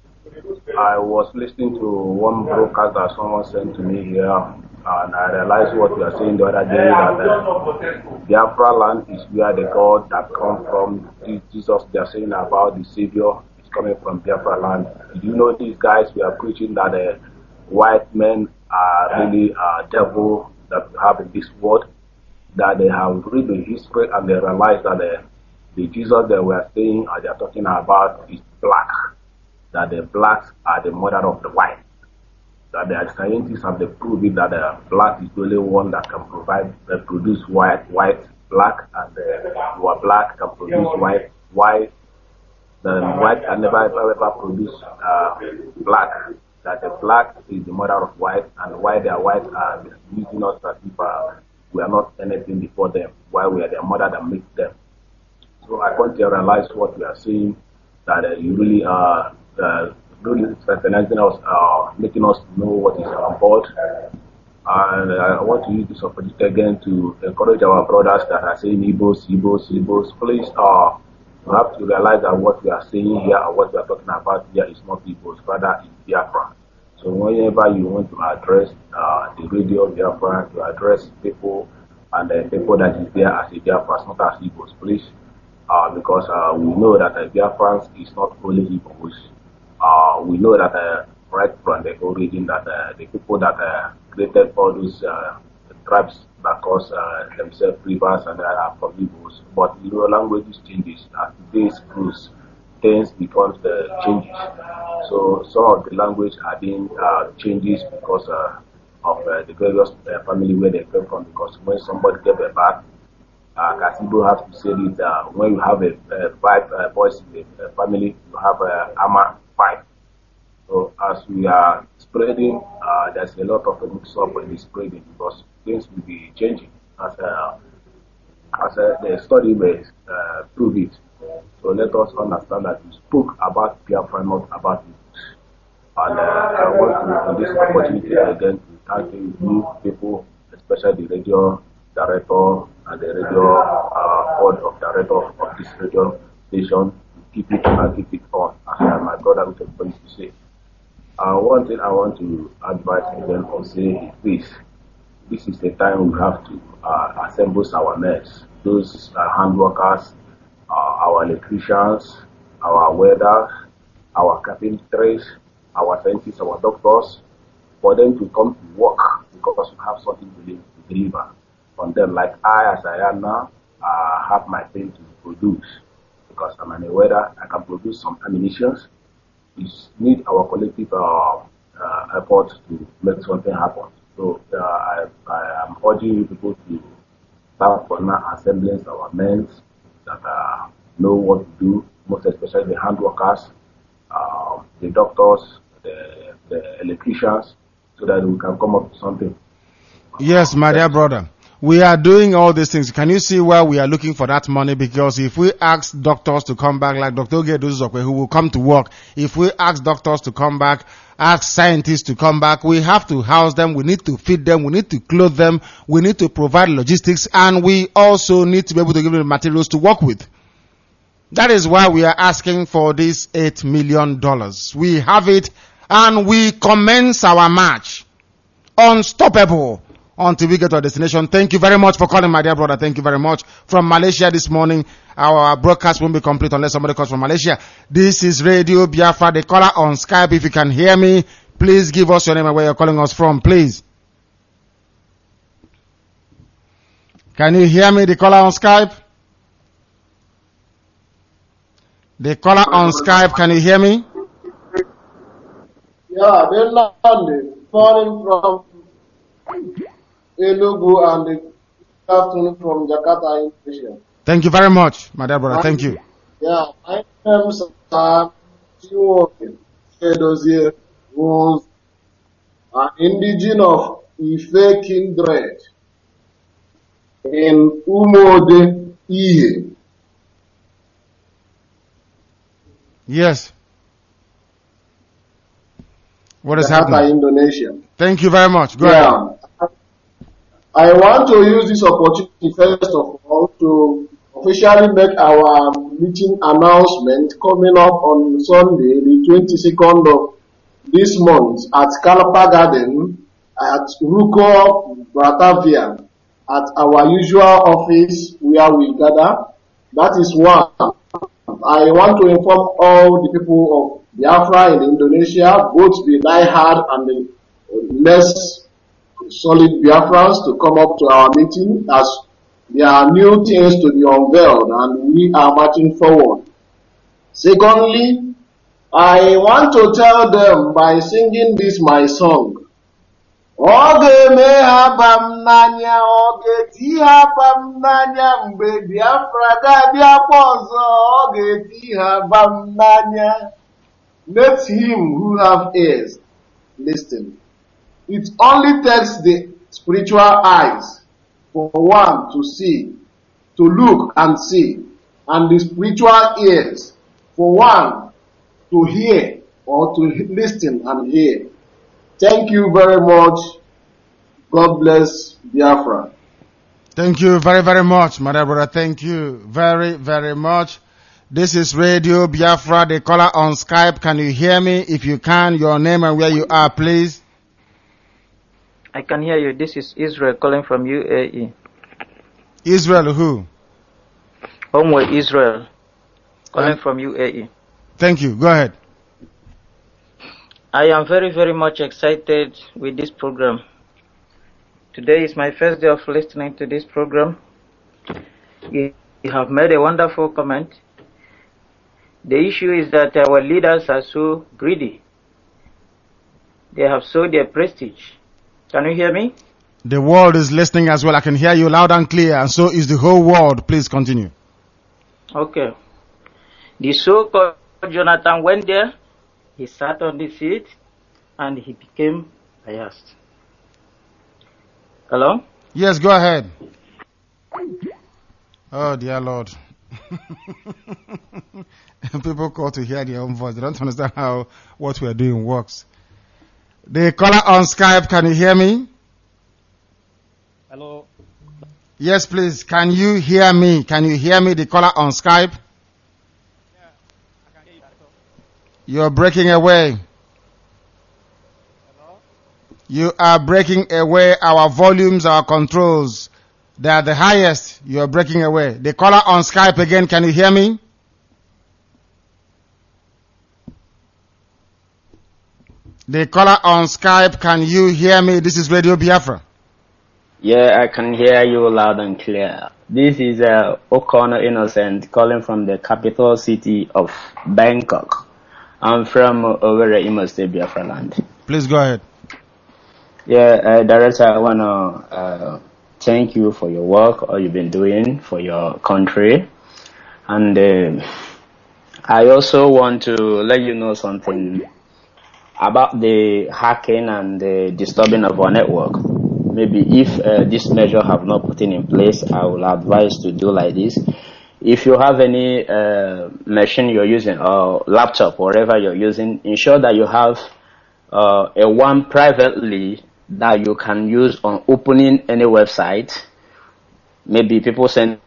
I was listening to one broadcast that someone sent to me here, and I realized what we are saying the other day, that uh, Biafra land is where the God that come from, Jesus, they are saying about the Savior is coming from Biafra land. Did you know these guys we are preaching that uh, white men are really uh, devil that we have in this world, that they have read the history and they realize that uh, the Jesus that we are saying or they are talking about is black, that the blacks are the mother of the white, that the scientists have proved it that the black is the only one that can provide, uh, produce white, white, black, and uh, you are black can produce white, white, the white can never ever, ever produce uh, black, that the black is the mother of white, and why they are white are using us as if uh, we are not anything before them, while we are their mother that makes them. So I want to realize what we are saying, that uh, you really are uh, really recognizing us, uh, making us know what is on board. And uh, I want to use this opportunity again to encourage our brothers that are saying Igbos, Igbos, Igbos. Please, uh, you have to realize that what we are saying here or what we are talking about here is not Igbos, rather it's Biafra. So whenever you want to address uh, the radio Biafra, to address people and the people that is there as a Biafra, not as Igbos, please. Uh, because uh, we know that uh, Biafrans is not only Igbos. Uh, we know that uh, right from the origin that uh, the people that uh, created all those uh, tribes that cause uh, themselves rivers and uh, are from Igbos. But you know, languages changes. As days goes, things becomes the changes. So some of the language are being uh, changes because uh, of uh, the various uh, family where they came from. Because when somebody gave a birth, Uh, Kasibo has to say that uh, when you have a, a five uh, boys in the uh, family, you have a uh, Ama five. So as we are spreading, uh, there's a lot of mix up in the spreading because things will be changing as uh, as uh, the study may uh, prove it. So let us understand that we spoke about Biafra, not about it. And uh, I want to, on this opportunity again, to thank you people, especially the radio director and the radio uh, board of director of this radio station, keep it and keep it on, as uh, my brother with everybody to say. Uh, one thing I want to advise them or say is this: this is the time we have to uh, assemble our nets, those uh, hand workers, uh, our electricians, our welders, our carpenters, our scientists, our doctors, for them to come to work because we have something to deliver on them. Like I, as I am now, uh, have my thing to produce because I'm an welder. I can produce some ammunitions. We need our collective uh, uh, effort to make something happen. So uh, I, I am urging you people to start for now assembling our men that uh, know what to do, most especially the hand workers, uh, the doctors, the, the electricians, so that we can come up with something. Yes, my dear brother. We are doing all these things. Can you see why we are looking for that money? Because if we ask doctors to come back, like Doctor Geduzokwe, who will come to work, if we ask doctors to come back, ask scientists to come back, we have to house them, we need to feed them, we need to clothe them, we need to provide logistics, and we also need to be able to give them the materials to work with. That is why we are asking for this eight million dollars. We have it, and we commence our march. Unstoppable. Until we get to our destination. Thank you very much for calling, my dear brother. Thank you very much. From Malaysia this morning, our broadcast won't be complete unless somebody calls from Malaysia. This is Radio Biafra, the caller on Skype. If you can hear me, Please give us your name and where you're calling us from, please. Can you hear me, the caller on Skype? The caller on Skype, can you hear me? Yeah, they're landing, falling from Enugu and the afternoon from Jakarta, Indonesia. Thank you very much, my dear brother. Thank you. Yeah, I am Sam Edozie, who's an indigene of Ife kindred in Umode Ihe. Yes. What is Jakarta, happening? Indonesia. Thank you very much. Go Yeah. ahead. I want to use this opportunity first of all to officially make our meeting announcement coming up on Sunday, the twenty-second of this month at Kalapa Garden at Ruko Batavia at our usual office where we gather. That is one. I want to inform all the people of Biafra in Indonesia, both the die-hard and the less solid Biafrans, to come up to our meeting as there are new things to be unveiled and we are marching forward. Secondly, I want to tell them by singing this my song. Oge me habam nanya, oge ti habam nanya, mbe Biafra ga biakwa ọzọ, oge ti habam nanya. Let him who have ears listen. It only takes the spiritual eyes for one to see, to look and see, and the spiritual ears for one to hear or to listen and hear. Thank you very much. God bless Biafra. Thank you very, very much, my dear brother. Thank you very, very much. This is Radio Biafra, the caller on Skype. Can you hear me? If you can, your name and where you are, please. I can hear you. This is Israel calling from U A E. Israel who? Onwe Israel calling Um, from U A E. Thank you. Go ahead. I am very, very much excited with this program. Today is my first day of listening to this program. You you have made a wonderful comment. The issue is that our leaders are so greedy. They have sold their prestige. Can you hear me? The world is listening as well. I can hear you loud and clear, and so is the whole world. Please continue. Okay. The so-called Jonathan went there, he sat on the seat, and he became biased. Hello? Yes, go ahead. Oh, dear Lord. People call to hear their own voice. They don't understand how what we are doing works. The caller on Skype, can you hear me? Hello. Yes, please. Can you hear me? Can you hear me, the caller on Skype? Yeah, I can hear you. You're breaking away. Hello. You are breaking away. Our volumes, our controls, they are the highest. You are breaking away. The caller on Skype again, can you hear me? The caller on Skype, can you hear me? This is Radio Biafra. Yeah, I can hear you loud and clear. This is uh, O'Connor Innocent calling from the capital city of Bangkok. I'm from Owerri, Imo State, Biafra land. Please go ahead. Yeah, uh, Director, I want to uh, thank you for your work, all you've been doing for your country. And uh, I also want to let you know something about the hacking and the disturbing of our network. Maybe if uh, this measure have not put in, in place, I will advise to do like this. If you have any uh, machine you're using or laptop, whatever you're using, ensure that you have uh, a one privately that you can use on opening any website. Maybe people send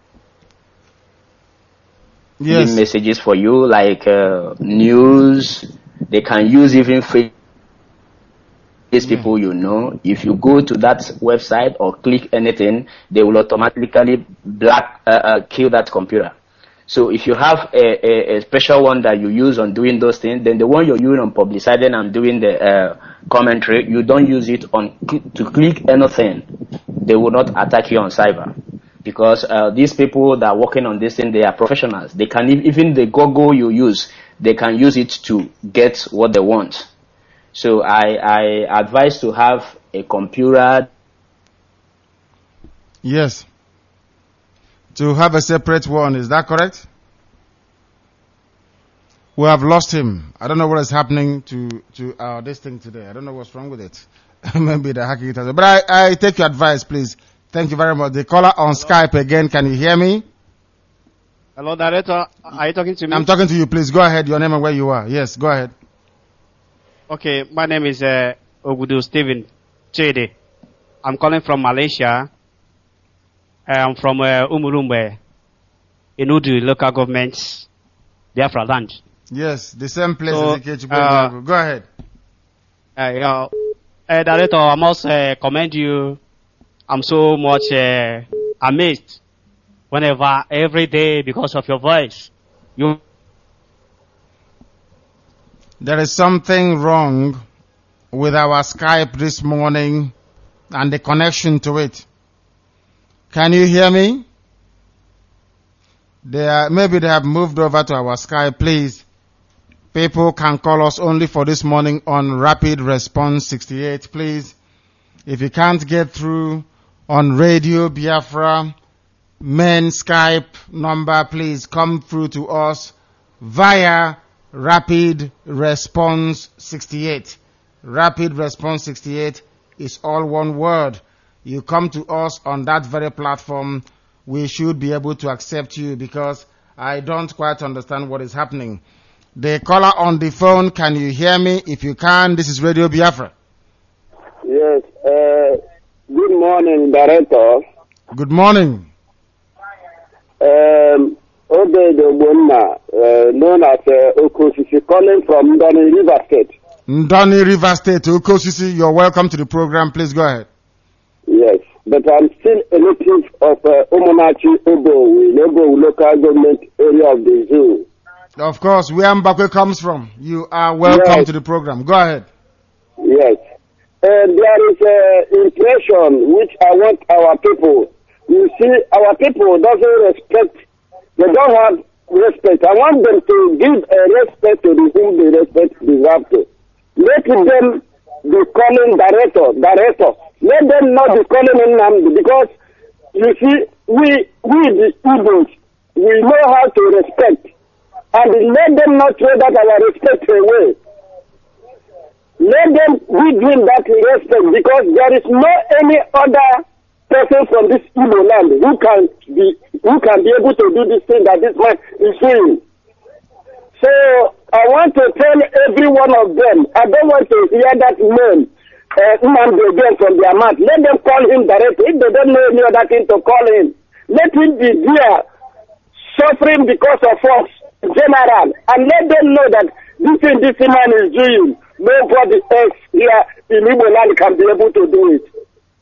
yes. messages for you, like uh, news. They can use even Facebook. These people you know, if you go to that website or click anything, they will automatically black uh, uh, kill that computer. So if you have a, a, a special one that you use on doing those things, then the one you're using on publicizing and doing the uh, commentary, you don't use it on to click anything. They will not attack you on cyber. Because uh, these people that are working on this thing, they are professionals. They can, even the Google you use, they can use it to get what they want. So I, I advise to have a computer. Yes. To have a separate one, is that correct? We have lost him. I don't know what is happening to, to our this thing today. I don't know what's wrong with it. Maybe the hacking it has. But I, I take your advice, please. Thank you very much. The caller on Skype again. Can you hear me? Hello, Director. Are you talking to me? I'm talking to you. Please go ahead. Your name and where you are. Yes, go ahead. Okay, my name is uh, Ogudu Stephen Chede. I'm calling from Malaysia. I'm from uh, Umurumbe, in Udu local government, Biafra land. Yes, the same place so, as the uh, Go ahead. Uh, uh, uh, Director, I must uh, commend you. I'm so much uh, amazed whenever, every day, because of your voice. You. There is something wrong with our Skype this morning and the connection to it. Can you hear me? They are, maybe they have moved over to our Skype, please. People can call us only for this morning on Rapid Response sixty-eight, please. If you can't get through on Radio Biafra, main Skype number, please come through to us via Rapid Response sixty-eight. Rapid Response sixty-eight is all one word. You come to us on that very platform, we should be able to accept you, because I don't quite understand what is happening. The caller on the phone, can you hear me? If you can, this is Radio Biafra. Yes, uh, good morning, Director. Good morning. Um, Obed Ogbonna, uh, known as uh, Okosisi, calling from Ndani River State. Ndani River State, Okosisi, you're welcome to the program. Please go ahead. Yes, but I'm still a native of uh, Omonachi, Obo, Obo local government area of the zoo. Of course, where Mbakwe comes from. You are welcome yes. to the program. Go ahead. Yes. Uh, there is an impression which I want our people. You see, our people doesn't respect. They don't have respect. I want them to give a respect to the whom they respect deserve to. Let them be calling director, director. Let them not be calling him Namdi, because you see, we we the Igbos, we know how to respect, and let them not throw that our respect away. Let them give him that respect, because there is no any other person from this Igbo land who can be who can be able to do this thing that this man is doing. So I want to tell every one of them, I don't want to hear that name, uh, again from their mouth. Let them call him directly. If they don't know any other thing to call him, let him be there suffering because of us, general, and let them know that this thing this man is doing, nobody else here in Igbo land can be able to do it.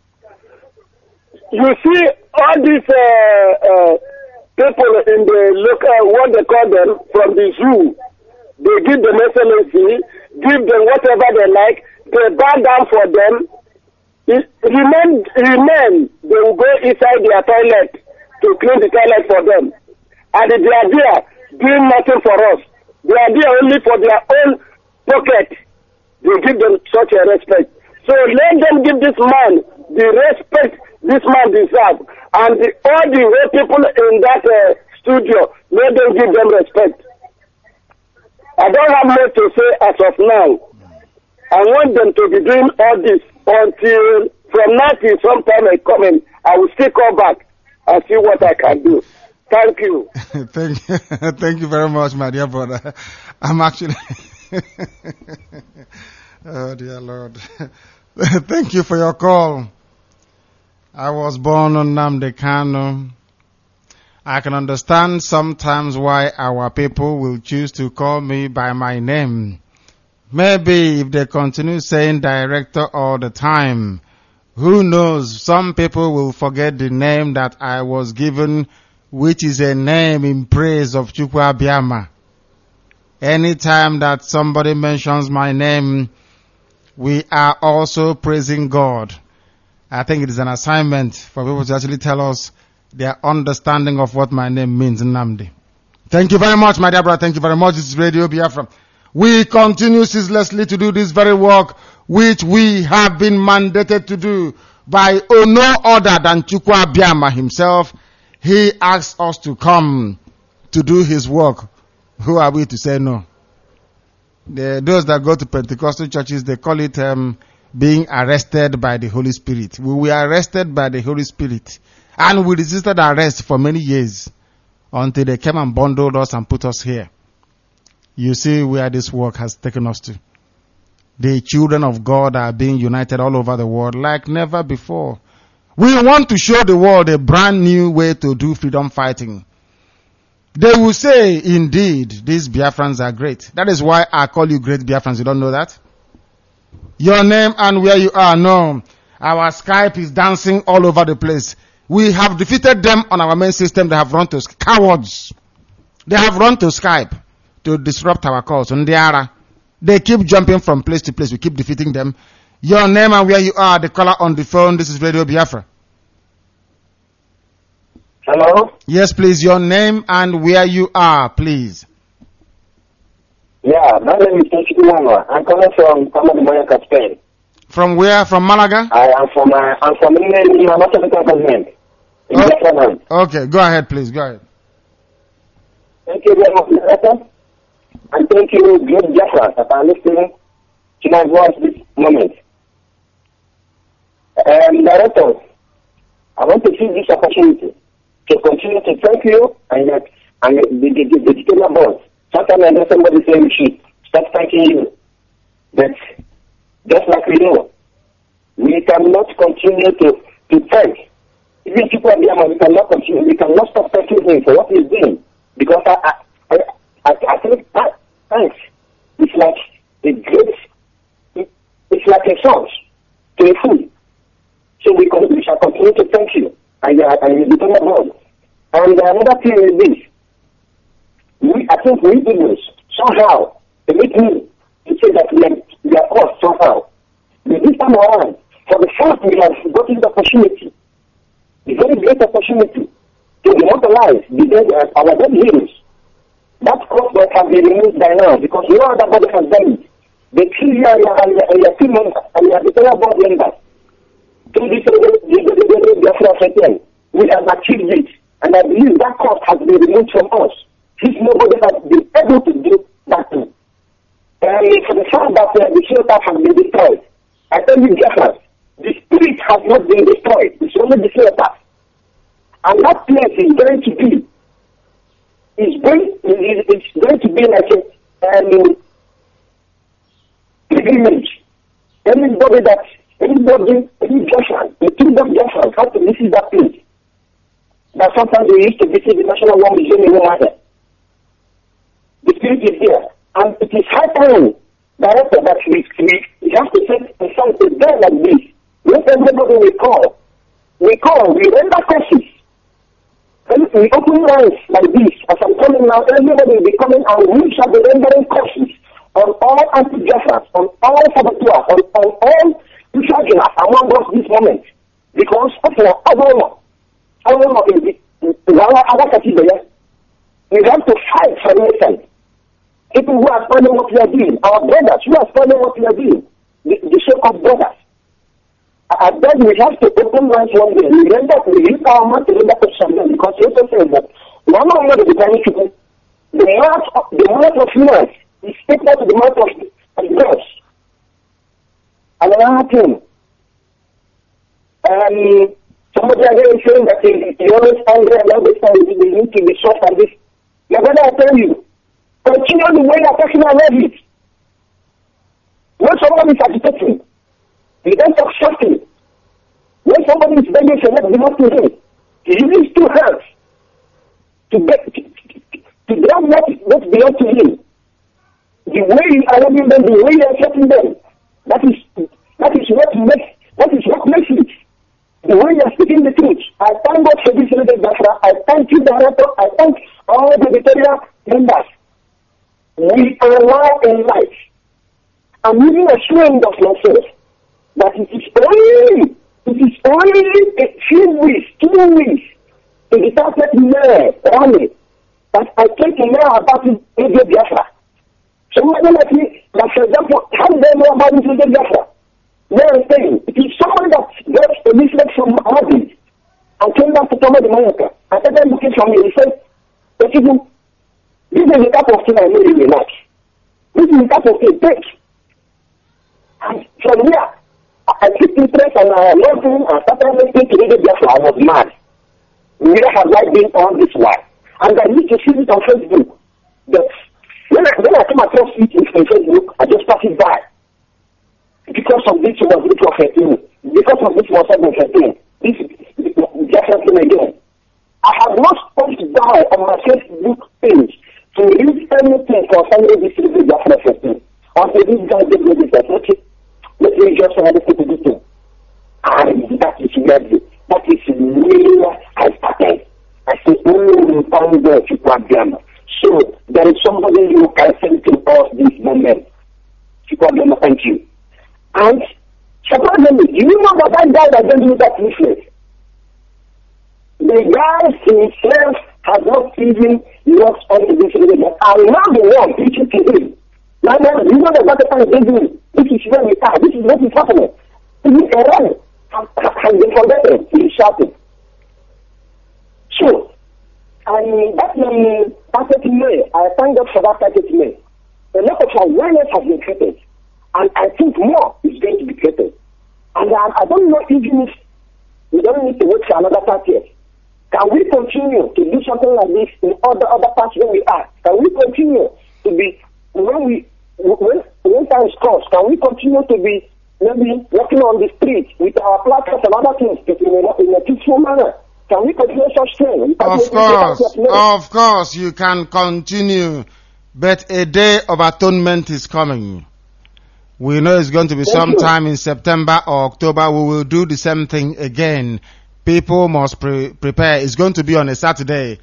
You see all these uh, uh, people in the local, what they call them, from the zoo, they give them excellency, give them whatever they like, they bow down for them. It, remain, remain, they will go inside their toilet to clean the toilet for them. And they are there doing nothing for us. They are there only for their own pocket. They give them such a respect. So let them give this man the respect this man deserves. And the, all the people in that uh, studio, let them give them respect. I don't have much to say as of now. I want them to be doing all this until from now till sometime I come in, I will still come back and see what I can do. Thank you. Thank you. Thank you very much, my dear brother. I'm actually... oh, dear Lord. Thank you for your call. I was born on Nnamdi Kanu. I can understand sometimes why our people will choose to call me by my name. Maybe if they continue saying director all the time, who knows, some people will forget the name that I was given, which is a name in praise of Chukwu Abiyama. Anytime that somebody mentions my name, we are also praising God. I think it is an assignment for people to actually tell us their understanding of what my name means, Nnamdi. Thank you very much, my dear brother. Thank you very much. This is Radio Biafra. We continue ceaselessly to do this very work which we have been mandated to do by oh, no other than Chukwu Abiyama himself. He asked us to come to do his work. Who are we to say no? The, those that go to Pentecostal churches, they call it um, being arrested by the Holy Spirit. We were arrested by the Holy Spirit. And we resisted arrest for many years until they came and bundled us and put us here. You see where this work has taken us to. The children of God are being united all over the world like never before. We want to show the world a brand new way to do freedom fighting. They will say, indeed, these Biafrans are great. That is why I call you great Biafrans. You don't know that? Your name and where you are. No. Our Skype is dancing all over the place. We have defeated them on our main system. They have run to cowards. They have run to Skype to disrupt our calls. They keep jumping from place to place. We keep defeating them. Your name and where you are, the caller on the phone. This is Radio Biafra. Hello? Yes, please. Your name and where you are, please. Yeah, my name is Toshi Kumanga. I'm calling from Malaga, Spain. From where? From Malaga? I am from, uh, I'm from the government. Oh, okay, go ahead, please. Go ahead. Thank you very much, Director. And thank you, great Biafra, that are listening to my voice this moment. Um, Director, I want to seize this opportunity to continue to thank you and, uh, and the, the, the, the particular boss. Sometimes I know somebody say we should stop thanking you. But just like we know, we cannot continue to, to thank. Even people in Myanmar, we cannot continue, we cannot stop thanking him for what he's doing. Because I, I, I, I, I think that thanks. It's like a great, it, it's like a song to a fool. So we, can, we shall continue to thank you. And, uh, and you become a God. And uh, another thing is this. We, I think we English, somehow, they make me to say that we are, we are caused somehow. But this time around, for the first we have gotten the opportunity, the very great opportunity to immortalize the dead, uh, our dead heroes. That cost that can be removed by now because no other body has done it. The three years and your two members and your entire board members, through this we have achieved it. And I believe that cost has been removed from us. Since nobody has been able to do that thing. And for the fact that uh, the shelter has been destroyed, I tell you, Biafra, the spirit has not been destroyed. It's only the shelter. And that place is going to be, is going, it's going to be like a um, pilgrimage. Anybody that, anybody, any Biafra, the kingdom Biafra, has to visit that place. That sometimes we used to visit the National War Museum in Rwanda. The spirit is here. And it is high time, Director, that we, we, we have to take a song to day like this. Not everybody we call. We call, we render curses. When we open lines like this, as I'm calling now, everybody will be coming and we shall be rendering curses on all anti-Biafrans, on all saboteurs, on, on all misogynous among us this moment. Because of the other I don't know, in the, we have to fight for innocence. People who are spoiling what we are doing, our brothers who are spoiling what we are doing, the, the so-called brothers. I beg we have to open minds one day. We render, we use our mind to render to something because you also say that one of the Chinese people, the mouth of the mouth of humans is equal to the mouth of the gods. And another thing, um, somebody again is saying that you always angry and all this time you need to be soft and this. My brother, I tell you, continue the way you're talking about it. When somebody is agitating, he don't talk softly. When somebody is begging for what belongs to him, he uses two hands to get to, to, to grab what, what belongs to him. The way you are loving them, the way you are accepting them, that is that is what makes that is what makes it. The way you are speaking the truth. I thank God for this little Biafra. I thank you, Director. I thank all the editorial members. We are now in life. I'm even ashamed of myself that it is only, it is only a few weeks, two weeks, to the target mayor only, that I came to know about it in the Biafra. Somebody like me, like for example, how do they know about it in the Biafra? No thing. It is someone that got a leaflet from Abbey and came back to Thomas America. I started looking for me. He said, but even, this is the type of thing I really like. This is the type of thing. Take. And from here, I took interest and I loved him and started listening to Radio Biafra. I was mad. Neither have I been on this one. And I used to see it on Facebook. But when I, when I come across it on Facebook, I just pass it by. Because of this was this was thirteen. Because of this was seven thirteen. This is just something again. I have not pushed down on my Facebook page to read anything concerning this video Biafra thirteen. Until this guy gave me this, okay, let me just have a look at this thing. And that is really, that is really I started. I said, oh, thank God, you problem. So there is somebody who can send to us this moment. Problem, thank you. And surprisingly, do you know that that guy that didn't do that leaflet? The guy himself has not even lost on this leaflet. I'm not the one preaching to him. Now, now, you know that that time is doing. This is where we are. This is what is happening. This is a run. Has been forgotten. He is shouting. So, and that um, thirtieth May, I thank God for that thirtieth May. A lot of awareness has been created. And I think more is going to be created. And I, I don't know even if we don't need to wait for another thirty years. Can we continue to do something like this in other other parts where we are? Can we continue to be, when we, when, when times comes, can we continue to be maybe walking on the street with our placards and other things in a, in a peaceful manner? Can we continue such things? Of course, of course you can continue, but a day of atonement is coming. We know it's going to be sometime in September or October. We will do the same thing again. People must pre- prepare. It's going to be on a Saturday.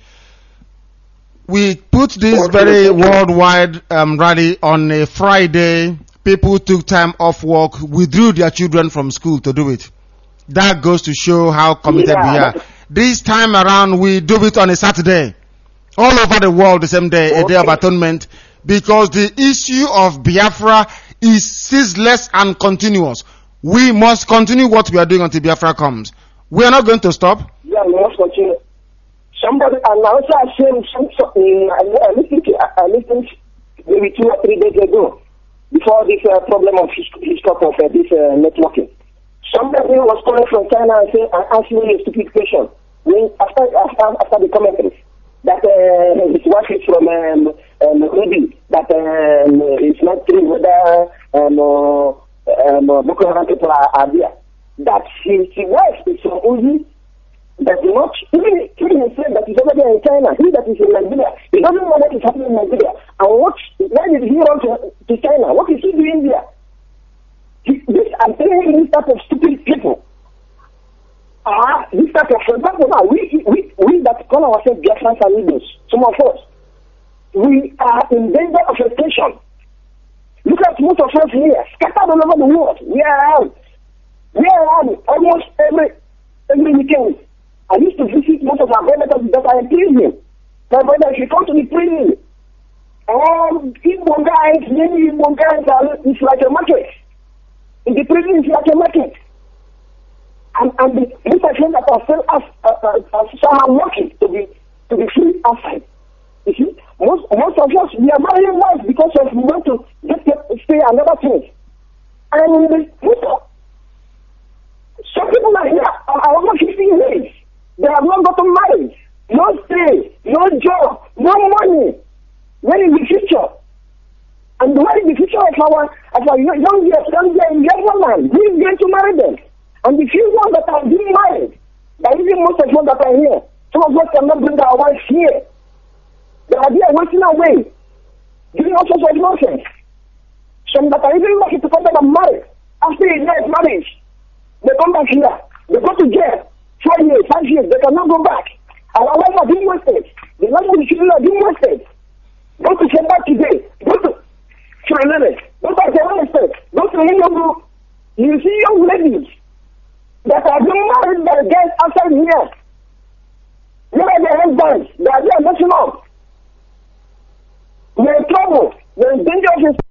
We put this very worldwide um, rally on a Friday. People took time off work, withdrew their children from school to do it. That goes to show how committed yeah. we are. This time around, we do it on a Saturday. All over the world the same day, okay. a day of atonement. Because the issue of Biafra is ceaseless and continuous. We must continue what we are doing until Biafra comes. We are not going to stop. Yeah, we must continue. Somebody, and also I said something, I listened to, I listened maybe two or three days ago, before this uh, problem of his, his of uh, this uh, networking. Somebody was calling from China and saying, and asking me a stupid question. When, after, after, after the commentaries, that uh, his wife is from um, um, Ruby, that um, it's not true whether um, uh, um, Boko Haram people are, are there. That his, his wife is from Uzi, that not, even, even he said that he's over there in China, he that is in Nigeria, he doesn't know what is happening in Nigeria. And what, why did he run to, to China? What is he doing there? He, this, I'm telling you, this type of stupid people. Ah, this type of, for example, now, we, we, we that call ourselves Biafrans and Igbos, some of us, we are in danger of extinction. Look at most of us here, scattered all over the world. We are around. We are around almost every, every weekend. I used to visit most of our relatives that are in prison. My brother, if you come to the prison, all Igbo guys, many Igbo guys are, it's like a market. In the prison, it's like a market. And, and the interest that are still as, uh, uh, somehow working to be to be free outside. You see, most most of us we are very wise because of we want to get stay another place. And uh, some people are here are over fifteen years. They have not gotten married, no stay, no job, no money. When in the future? And when in the future of our of our young years, young young young man, who is going to marry them? And the few ones that are being married, there even most of us that are here, some of us cannot bring our wives here. They are there waiting away, doing all sorts of nonsense. Some that are even lucky to come back and marry. After a year's marriage, they come back here. They go to jail. Four years, five years, they cannot go back. Our wives are being wasted. The lives of the children are being wasted. Go to Shemba today. Go to Chile. Look at the state. Go to Hindu, you see young ladies that are being married by guys outside here. Look at the husbands. They are there messing up. They're in trouble. They're in danger of his.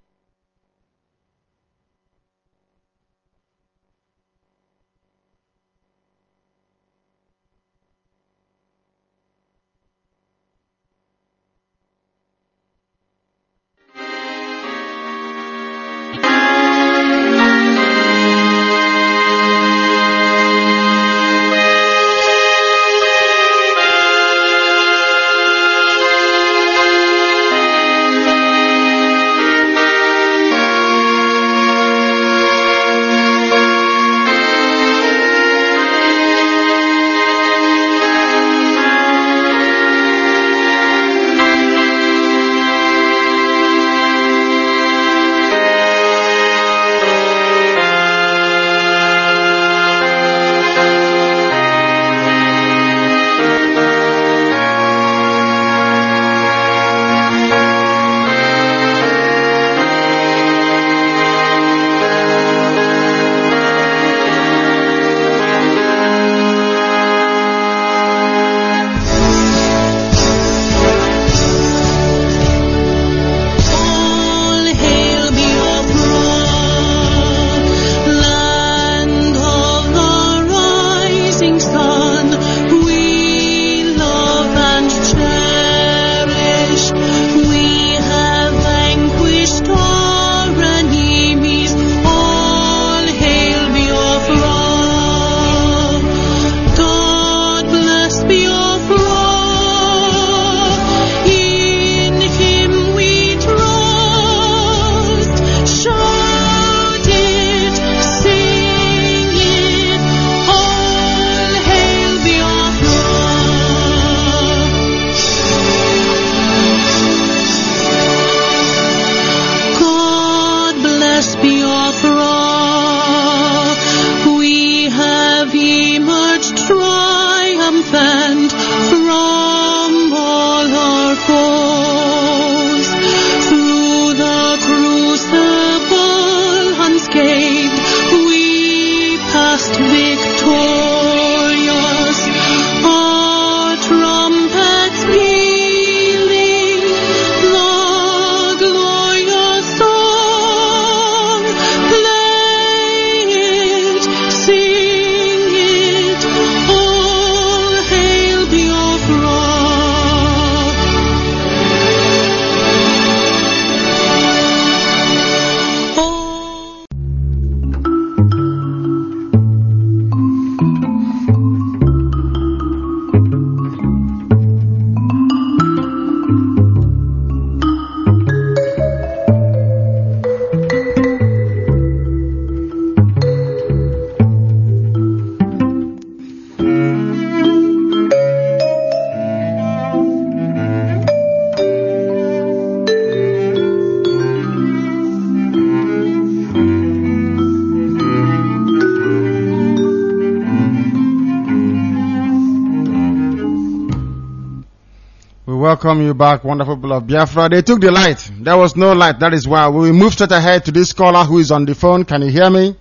Welcome you back, wonderful people of Biafra. They took the light. There was no light. That is why we will move straight ahead to this caller who is on the phone. Can you hear me?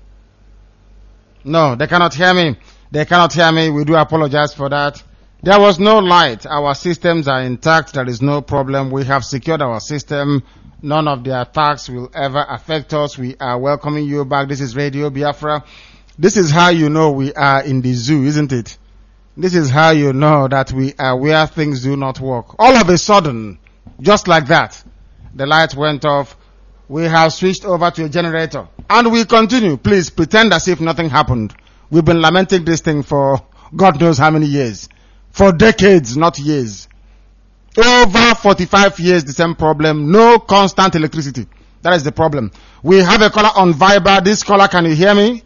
No, they cannot hear me. They cannot hear me. We do apologize for that. There was no light. Our systems are intact. There is no problem. We have secured our system. None of the attacks will ever affect us. We are welcoming you back. This is Radio Biafra. This is how you know we are in the zoo, isn't it? This is how you know that we are where things do not work. All of a sudden, just like that, the light went off. We have switched over to a generator. And we continue. Please pretend as if nothing happened. We've been lamenting this thing for God knows how many years. For decades, not years. Over forty-five years, the same problem. No constant electricity. That is the problem. We have a caller on Viber. This caller, can you hear me?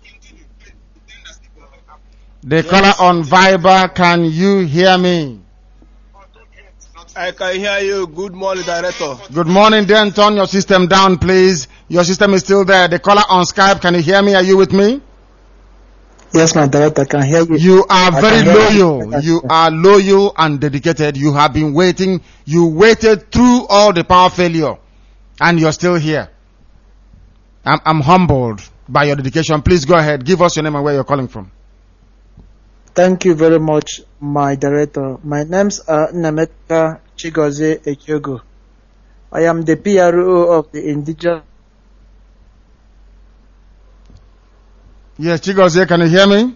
The yes. Caller on Viber, can you hear me? I can hear you. Good morning, Director. Good morning. Then turn your system down, please. Your system is still there. The caller on Skype, can you hear me? Are you with me? Yes, my Director, I can hear you. You are I very loyal. You. you are loyal and dedicated. You have been waiting. You waited through all the power failure. And you're still here. I'm, I'm humbled by your dedication. Please go ahead. Give us your name and where you're calling from. Thank you very much, my director. My name's uh, Nameka Chigozie Ekyogo. I am the P R O of the indigenous. Yes, Chigozie, can you hear me?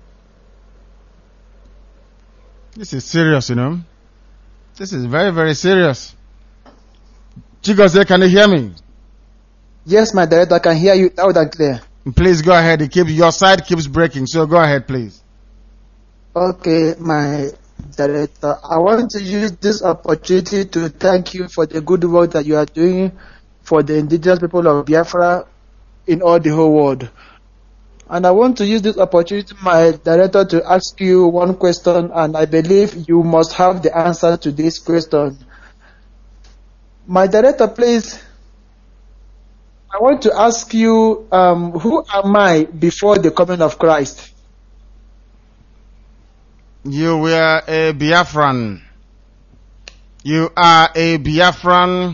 This is serious, you know. This is very, very serious. Chigozie, can you hear me? Yes, my director, I can hear you loud and clear. Please go ahead. It keeps, your side keeps breaking, so go ahead, please. Okay, my director, I want to use this opportunity to thank you for the good work that you are doing for the indigenous people of Biafra in all the whole world. And I want to use this opportunity, my director, to ask you one question, and I believe you must have the answer to this question. My director, please, I want to ask you, um, who am I before the coming of Christ? You were a Biafran. You are a Biafran.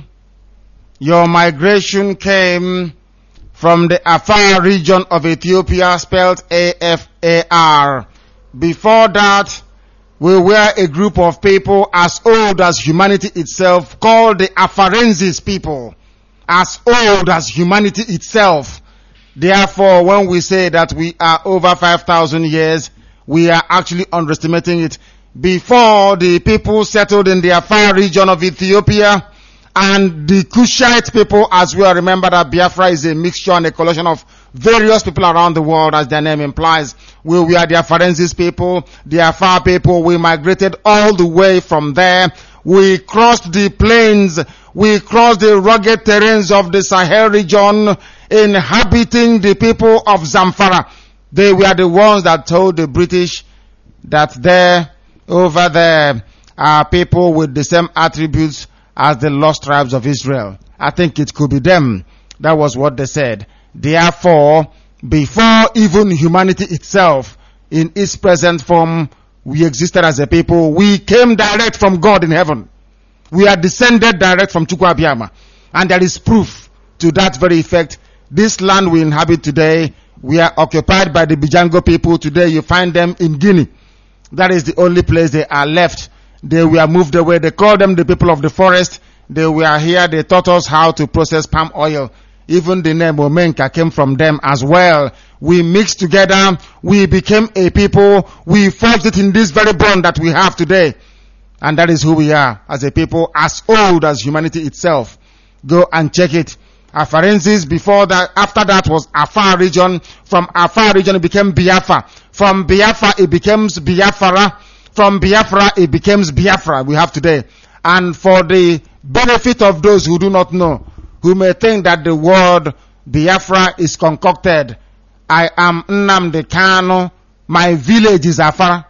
Your migration came from the Afar region of Ethiopia, spelled A F A R. Before that, we were a group of people as old as humanity itself, called the Afarensis people, as old as humanity itself. Therefore, when we say that we are over five thousand years, we are actually underestimating it. Before the people settled in the Afar region of Ethiopia, and the Kushite people as well. Remember that Biafra is a mixture and a collection of various people around the world, as their name implies. We, we are the Afarensis people, the Afar people. We migrated all the way from there. We crossed the plains. We crossed the rugged terrains of the Sahel region, inhabiting the people of Zamfara. They were the ones that told the British that there, over there, are people with the same attributes as the lost tribes of Israel. I think it could be them. That was what they said. Therefore, before even humanity itself, in its present form, we existed as a people. We came direct from God in heaven. We are descended direct from Chukwu Abiyama. And there is proof to that very effect. This land we inhabit today, we are occupied by the Bijango people. Today you find them in Guinea. That is the only place they are left. They were moved away. They call them the people of the forest. They were here. They taught us how to process palm oil. Even the name Omenka came from them as well. We mixed together. We became a people. We forged it in this very bond that we have today. And that is who we are as a people, as old as humanity itself. Go and check it. Afarensis, before that, after that was Afar region. From Afar region it became Biafra. From Biafra it becomes Biafra. From Biafra, it becomes Biafra we have today. And for the benefit of those who do not know, who may think that the word Biafra is concocted, I am Nnamdi Kanu. My village is Afara.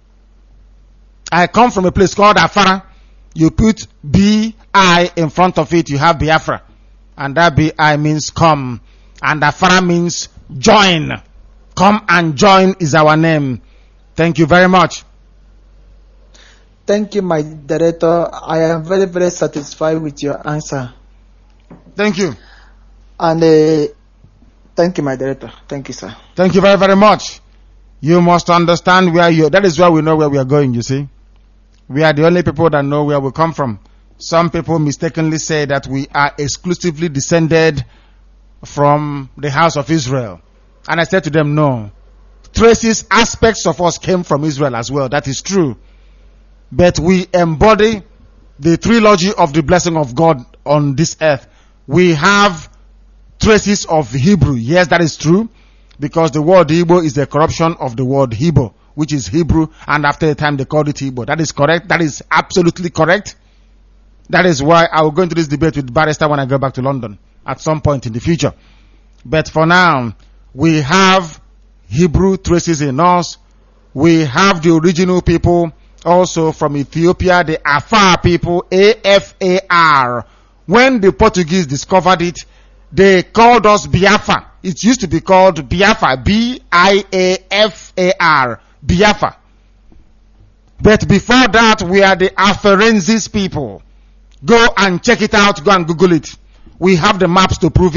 I come from a place called Afara. You put B I in front of it, you have Biafra. And that B I means come. And Afara means join. Come and join is our name. Thank you very much. Thank you, my director. I am very, very satisfied with your answer. Thank you. And uh, thank you, my director. Thank you, sir. Thank you very, very much. You must understand where you, that is why we know where we are going, you see. We are the only people that know where we come from. Some people mistakenly say that we are exclusively descended from the house of Israel. And I said to them, no. Traces, aspects of us came from Israel as well. That is true. But we embody the trilogy of the blessing of God on this earth. We have traces of Hebrew. Yes, that is true. Because the word Igbo is a corruption of the word Hebrew, which is Hebrew, and after a time they called it Igbo. That is correct. That is absolutely correct. That is why I will go into this debate with Barrister when I go back to London at some point in the future. But for now, we have Hebrew traces in us. We have the original people also from Ethiopia, the Afar people, A F A R. When the Portuguese discovered it, they called us Biafra. It used to be called Biafra, B I A F A R, Biafra. But before that, we are the Afarensis people. Go and check it out, go and Google it. We have the maps to prove it.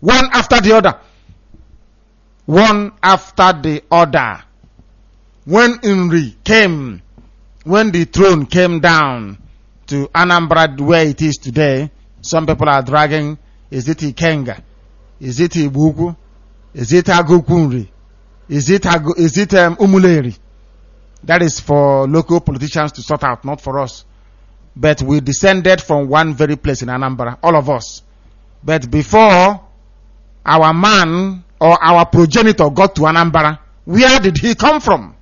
One after the other. One after the other. When Inri came, when the throne came down to Anambra where it is today, some people are dragging, is it Ikenga? Is it Ibuku? Is it Agukunri? Is it, Agu, is it um, Umuleri? That is for local politicians to sort out, not for us. But we descended from one very place in Anambra, all of us. But before our man or our progenitor got to Anambra, where did he come from?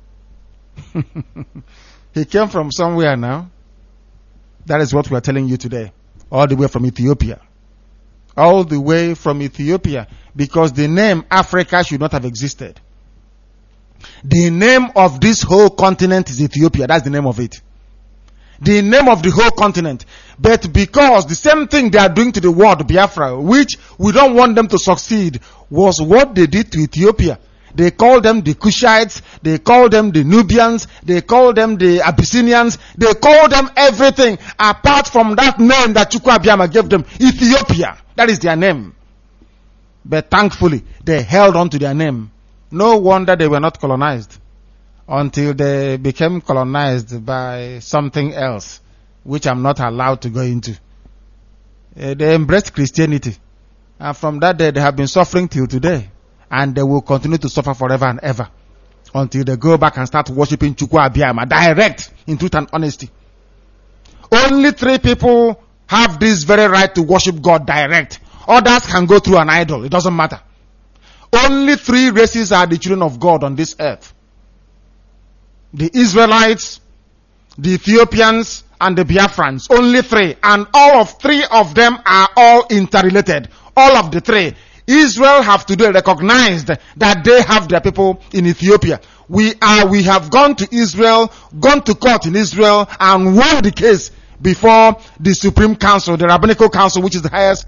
He came from somewhere now. That is what we are telling you today. All the way from Ethiopia. All the way from Ethiopia. Because the name Africa should not have existed. The name of this whole continent is Ethiopia. That's the name of it. The name of the whole continent. But because the same thing they are doing to the world, Biafra, which we don't want them to succeed, was what they did to Ethiopia. They called them the Cushites, they called them the Nubians, they called them the Abyssinians, they called them everything apart from that name that Chukwu Abiyama gave them, Ethiopia. That is their name. But thankfully, they held on to their name. No wonder they were not colonized until they became colonized by something else, which I'm not allowed to go into. Uh, they embraced Christianity. And from that day, they have been suffering till today. And they will continue to suffer forever and ever. Until they go back and start worshipping Chukwu Abiyama direct, in truth and honesty. Only three people have this very right to worship God direct. Others can go through an idol. It doesn't matter. Only three races are the children of God on this earth. The Israelites, the Ethiopians, and the Biafrans. Only three. And all of three of them are all interrelated. All of the three. Israel have today recognized that they have their people in Ethiopia. We are, we have gone to Israel, gone to court in Israel, and won the case before the Supreme Council, the Rabbinical Council, which is the highest.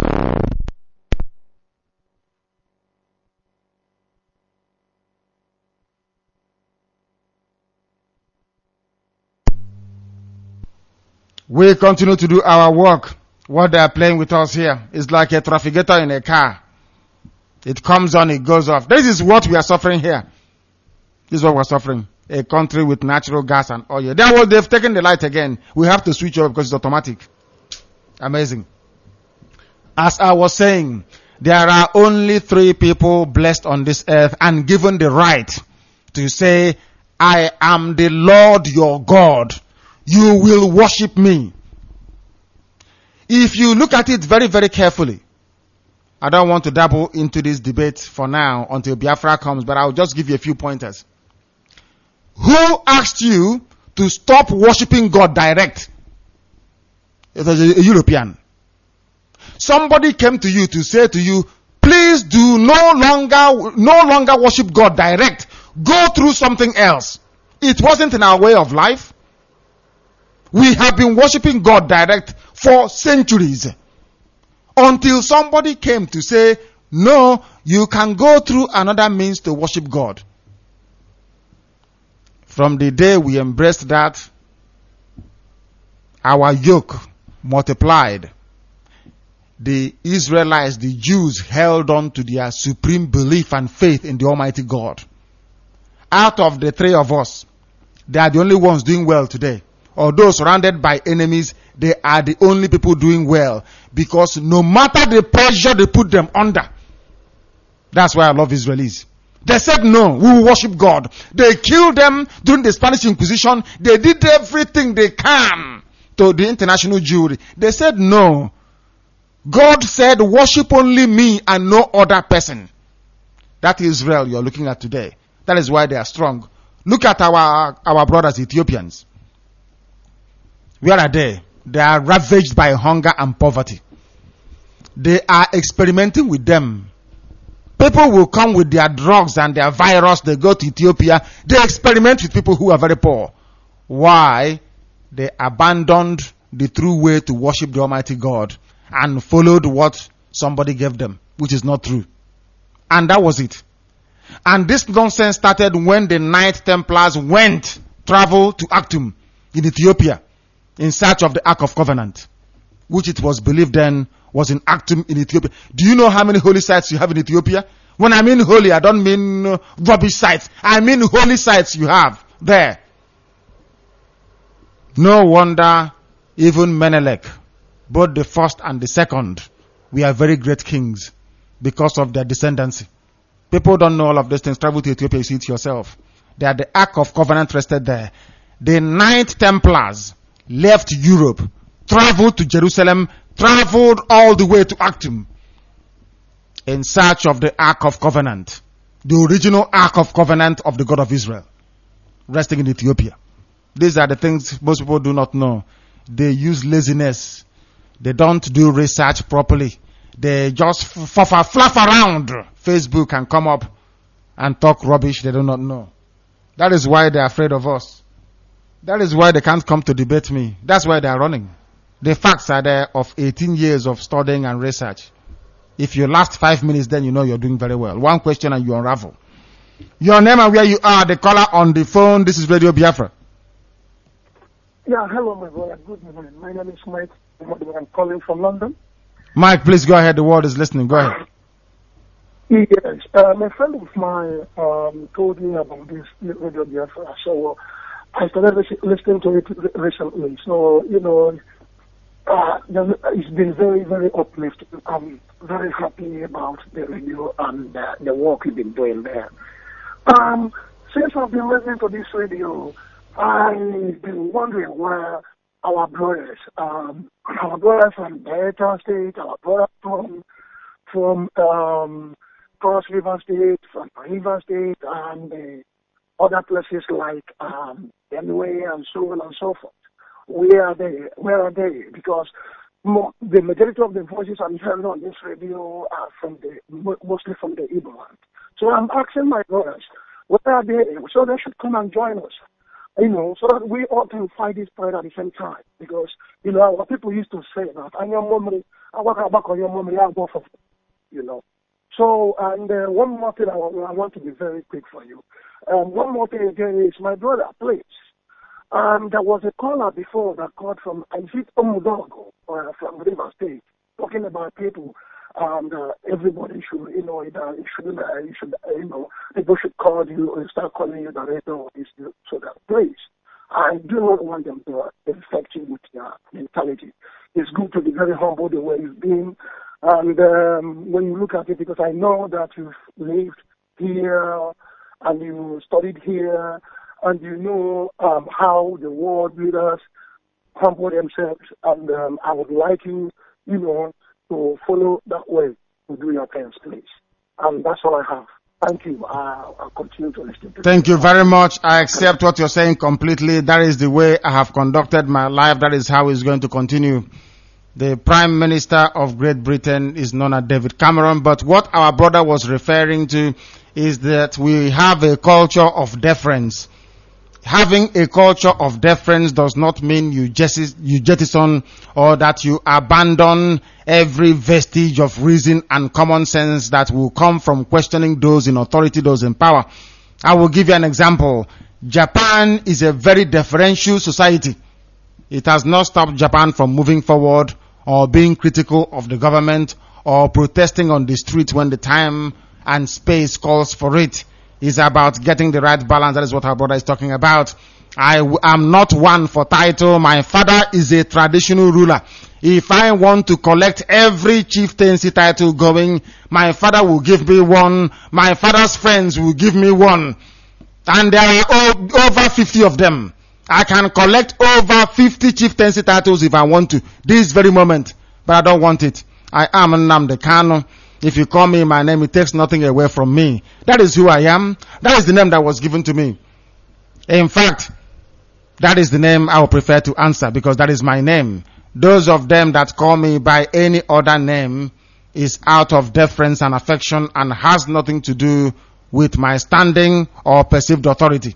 We continue to do our work. What they are playing with us here is like a trafficator in a car. It comes on, it goes off. This is what we are suffering here. This is what we are suffering. A country with natural gas and oil. They will, they've taken the light again. We have to switch off because it's automatic. Amazing. As I was saying, there are only three people blessed on this earth and given the right to say, I am the Lord your God. You will worship me. If you look at it very, very carefully, I don't want to dabble into this debate for now until Biafra comes, but I'll just give you a few pointers. Who asked you to stop worshiping God direct? It was a, a European. Somebody came to you to say to you, please do no longer, no longer worship God direct. Go through something else. It wasn't in our way of life. We have been worshiping God direct for centuries. Until somebody came to say, no, you can go through another means to worship God. From the day we embraced that, our yoke multiplied. The Israelites, the Jews, held on to their supreme belief and faith in the Almighty God. Out of the three of us, they are the only ones doing well today. Although surrounded by enemies, they are the only people doing well. Because no matter the pressure they put them under, that's why I love Israelis. They said no, we will worship God. They killed them during the Spanish Inquisition. They did everything they can to the international Jewry. They said no. God said worship only me and no other person. That Israel you're looking at today. That is why they are strong. Look at our, our brothers Ethiopians. Where are they? They are ravaged by hunger and poverty. They are experimenting with them. People will come with their drugs and their virus. They go to Ethiopia. They experiment with people who are very poor. Why? They abandoned the true way to worship the Almighty God and followed what somebody gave them, which is not true. And that was it. And this nonsense started when the Knight Templars went, traveled to Actum in Ethiopia in search of the Ark of Covenant, which it was believed then was in Actum in Ethiopia. Do you know how many holy sites you have in Ethiopia? When I mean holy, I don't mean uh, rubbish sites. I mean holy sites you have there. No wonder even Menelik, both the first and the second, we are very great kings because of their descendancy. People don't know all of these things. Travel to Ethiopia, you see it yourself. They are the Ark of Covenant rested there. The Knight Templars left Europe, traveled to Jerusalem, traveled all the way to Actum in search of the Ark of Covenant, the original Ark of Covenant of the God of Israel, resting in Ethiopia. These are the things most people do not know. They use laziness. They don't do research properly. They just fluff around Facebook and come up and talk rubbish they do not know. That is why they are afraid of us. That is why they can't come to debate me. That's why they are running. The facts are there of eighteen years of studying and research. If you last five minutes, then you know you're doing very well. One question and you unravel. Your name and where you are, the caller on the phone. This is Radio Biafra. Yeah, hello, my brother. Good morning. My name is Mike. I'm calling from London. Mike, please go ahead. The world is listening. Go ahead. Yes, uh, my friend of mine um, told me about this Radio Biafra. So uh, I started listening to it recently. So, you know, uh, it's been very, very uplifting. I'm very happy about the radio and uh, the work you've been doing there. Um, since I've been listening to this radio, I've been wondering where our brothers, um, our brothers from Delta State, our brothers from from um, Cross River State, from River State, and uh, other places like um, Benue and so on and so forth. Where are they? Where are they? Because mo- the majority of the voices I'm hearing on this radio are from the mostly from the Igbo land. So I'm asking my brothers, where are they? So they should come and join us. You know, so that we all can fight this fight at the same time. Because, you know, our people used to say that, and your memory, I work back on your memory, I'll go for, you know. So, and uh, one more thing I, I want to be very quick for you. Um, one more thing again is, my brother, please. Um, there was a caller before that called from Isaac Omudogo, uh, from River State, talking about people. And uh, everybody should, you know, it, uh, it should, uh, you should, uh, you know, people should call you and start calling you director or this, so that, please, I do not want them to uh, infect you with their mentality. It's good to be very humble the way you've been, and um, when you look at it, because I know that you've lived here and you studied here, and you know um, how the world leaders humble themselves, and um, I would like you, you know, to follow that way to do your things, please. And that's all I have. Thank you. Uh, I'll continue to listen to Thank you very much. I accept what you're saying completely. That is the way I have conducted my life. That is how it's going to continue. The Prime Minister of Great Britain is known as David Cameron, but what our brother was referring to is that we have a culture of deference. Having a culture of deference does not mean you jettison or that you abandon every vestige of reason and common sense that will come from questioning those in authority, those in power. I will give you an example. Japan is a very deferential society. It has not stopped Japan from moving forward or being critical of the government or protesting on the street when the time and space calls for it. Is about getting the right balance. That is what our brother is talking about. I w- am not one for title. My father is a traditional ruler. If I want to collect every chieftaincy title going, my father will give me one. My father's friends will give me one. And there are o- over fifty of them. I can collect over fifty chieftaincy titles if I want to. This very moment. But I don't want it. I am Nnamdi Kanu. If you call me my name, it takes nothing away from me. That is who I am. That is the name that was given to me. In fact, that is the name I would prefer to answer because that is my name. Those of them that call me by any other name is out of deference and affection and has nothing to do with my standing or perceived authority.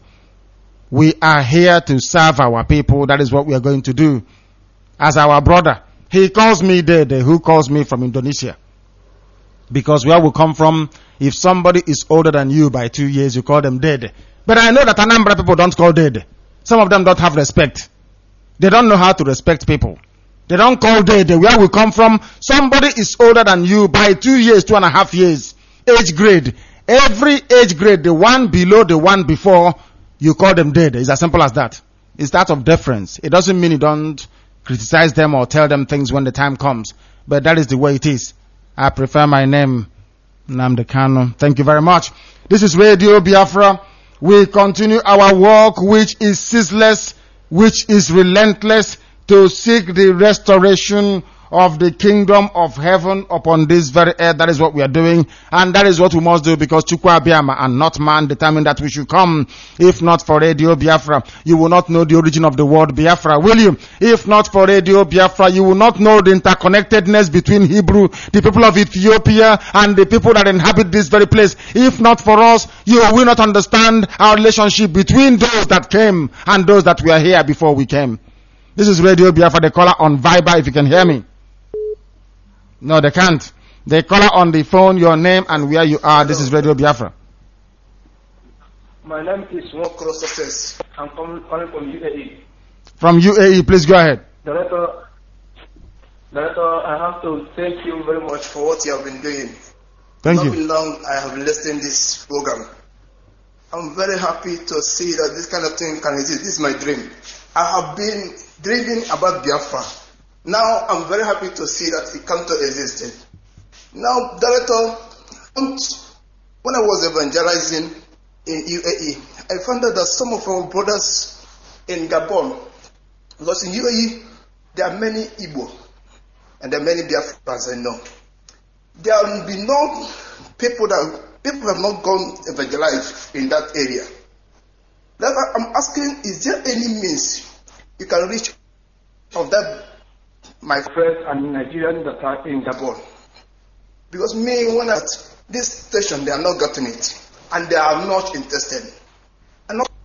We are here to serve our people. That is what we are going to do. As our brother, he calls me Dede, who calls me from Indonesia. Because where we come from, if somebody is older than you by two years, you call them Dede. But I know that Anambra people don't call Dede. Some of them don't have respect. They don't know how to respect people. They don't call dead. Where we come from, somebody is older than you by two years, two and a half years. Age grade. Every age grade, the one below the one before, you call them dead. It's as simple as that. It's that of deference. It doesn't mean you don't criticize them or tell them things when the time comes. But that is the way it is. I prefer my name, Nnamdi Kanu. Thank you very much. This is Radio Biafra. We continue our work, which is ceaseless, which is relentless, to seek the restoration of the kingdom of heaven upon this very earth. That is what we are doing, and that is what we must do, because Chukwu Abiyama and not man determined that we should come. If not for Radio Biafra, you will not know the origin of the word Biafra, will you? If not for Radio Biafra, you will not know the interconnectedness between Hebrew, the people of Ethiopia, and the people that inhabit this very place. If not for us, you will not understand our relationship between those that came and those that were here before we came. This is Radio Biafra, the caller on Viber, if you can hear me. No, they can't. They call on the phone, your name and where you are. This is Radio Biafra. My name is Wokro Success. I'm calling from U A E. From U A E, please go ahead. Director, Director, I have to thank you very much for what you have been doing. Thank Not you. been long I have been listening to this program. I'm very happy to see that this kind of thing can exist. This is my dream. I have been dreaming about Biafra. Now I'm very happy to see that it comes to exist. Now, Director, when I was evangelizing in U A E, I found out that some of our brothers in Gabon, because in U A E there are many Igbo and there are many Biafrans I know. There have been no people that people have not gone evangelize in that area. That's why I'm asking, is there any means you can reach of that my friends and Nigerians that are in Gabon? Because me, when at this station, they are not getting it, and they are not interested. And not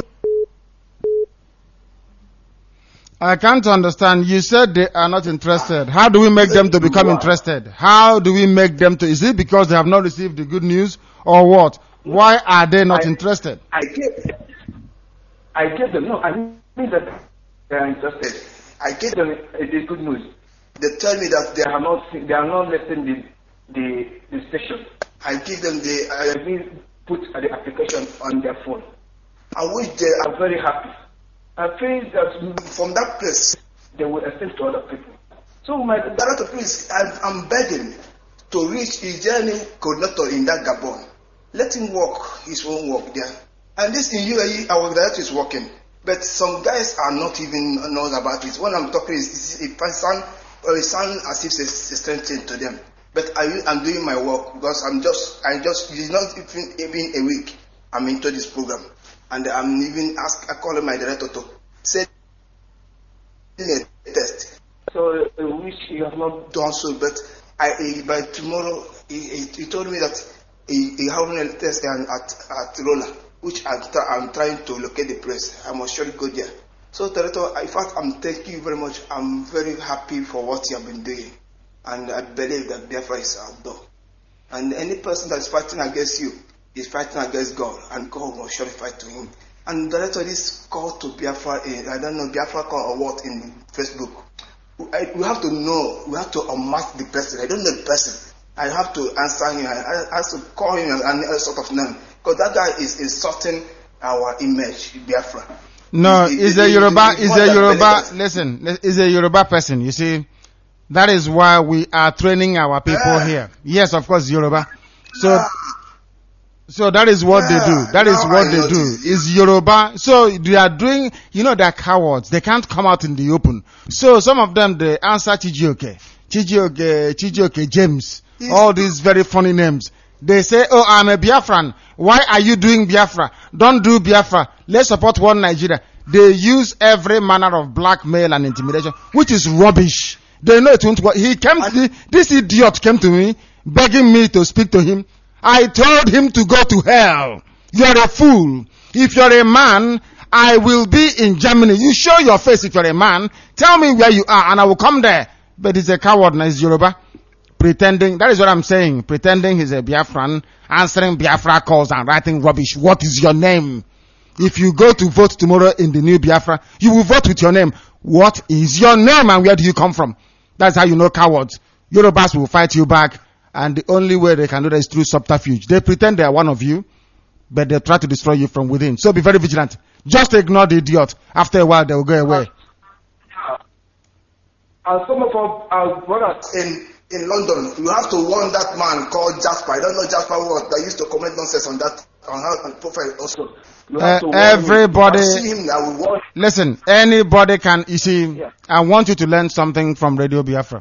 I can't understand. You said they are not interested. How do we make them to become interested? How do we make them to? Is it because they have not received the good news, or what? Why are they not I, interested? I get, I get them. No, I mean that they are interested. I get them the good news. They tell me that they are not they are not listening the the, the station. I give them the I mean put the application on their phone, and which they are very happy. I feel that from that place they will extend to other people. So my director, please, I, I'm begging to reach his journey coordinator in that Gabon. Let him work his own work there. And this in U A E, our director is working. But some guys are not even known about it. When I'm talking, it's a person or it sounds as if it's a strange thing to them. But I, I'm doing my work because I'm just, I just, it's not even, even a week I'm into this program. And I'm even ask, I call my director to say a test. So I wish you have not done so, but I, by tomorrow, he, he, he told me that he, he having a test at, at Rolla, which I'm, I'm trying to locate the place. I must surely go there. So, Director, in fact, I'm thanking you very much. I'm very happy for what you have been doing. And I believe that Biafra is outdoor. And any person that is fighting against you is fighting against God, and God will surely fight to him. And Director, this call to Biafra, I don't know, Biafra call or what in Facebook. I, we have to know, we have to unmask the person. I don't know the person. I have to answer him, I have to call him and a sort of name. Because that guy is insulting our image, Biafra. No, He's- is he- a he- Yoruba, he's is more a than Yoruba, benefits. listen, is a Yoruba person, you see. That is why we are training our people here. Yes, of course, Yoruba. So, so that is what they do. That is now what I they do. notice. Is Yoruba. So they are doing, you know, they're cowards. They can't come out in the open. So some of them, they answer Chijioke. Chijioke, Chijioke James. All these very funny names. They say, oh, I'm a Biafran. Why are you doing Biafra? Don't do Biafra. Let's support one Nigeria. They use every manner of blackmail and intimidation, which is rubbish. They know it won't work. He came to the, this idiot came to me, begging me to speak to him. I told him to go to hell. You're a fool. If you're a man, I will be in Germany. You show your face if you're a man. Tell me where you are and I will come there. But he's a coward now, he's Yoruba. Pretending, that is what I'm saying. Pretending he's a Biafran, answering Biafra calls and writing rubbish. What is your name? If you go to vote tomorrow in the new Biafra, you will vote with your name. What is your name and where do you come from? That's how you know cowards. Yorubas will fight you back, and the only way they can do that is through subterfuge. They pretend they are one of you, but they try to destroy you from within. So be very vigilant. Just ignore the idiot. After a while, they will go away. And some of our, our brothers in, in London, you have to warn that man called Jasper. I don't know Jasper what that used to comment nonsense on that on her on profile also. You have Uh, to warn everybody, him. I see him, I will warn. listen, anybody can, you see, Yeah. I want you to learn something from Radio Biafra.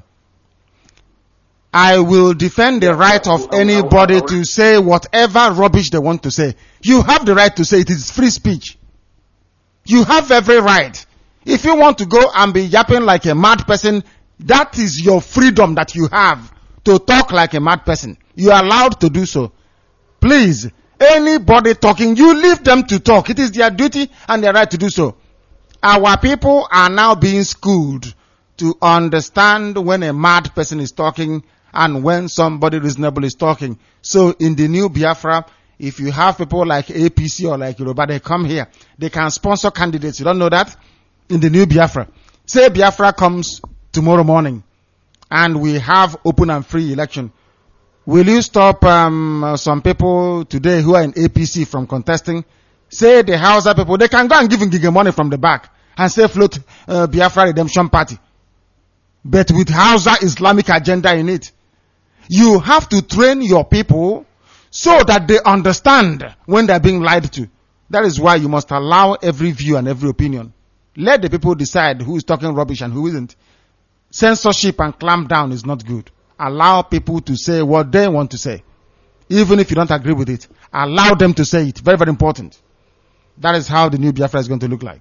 I will defend the right of anybody to say whatever rubbish they want to say. You have the right to say it. It's free speech. You have every right. If you want to go and be yapping like a mad person, that is your freedom that you have to talk like a mad person. You are allowed to do so. Please, anybody talking, you leave them to talk. It is their duty and their right to do so. Our people are now being schooled to understand when a mad person is talking and when somebody reasonable is talking. So in the new Biafra, if you have people like A P C or like Yoruba, they come here. They can sponsor candidates. You don't know that? In the new Biafra. Say Biafra comes tomorrow morning and we have open and free election. Will you stop um, some people today who are in A P C from contesting? Say the Hausa people, they can go and give Ngige money from the back and say float uh, Biafra Redemption Party. But with Hausa Islamic agenda in it. You have to train your people so that they understand when they're being lied to. That is why you must allow every view and every opinion. Let the people decide who is talking rubbish and who isn't. Censorship and clamp down is not good. Allow people to say what they want to say. Even if you don't agree with it, allow them to say it. Very, very important. That is how the new Biafra is going to look like.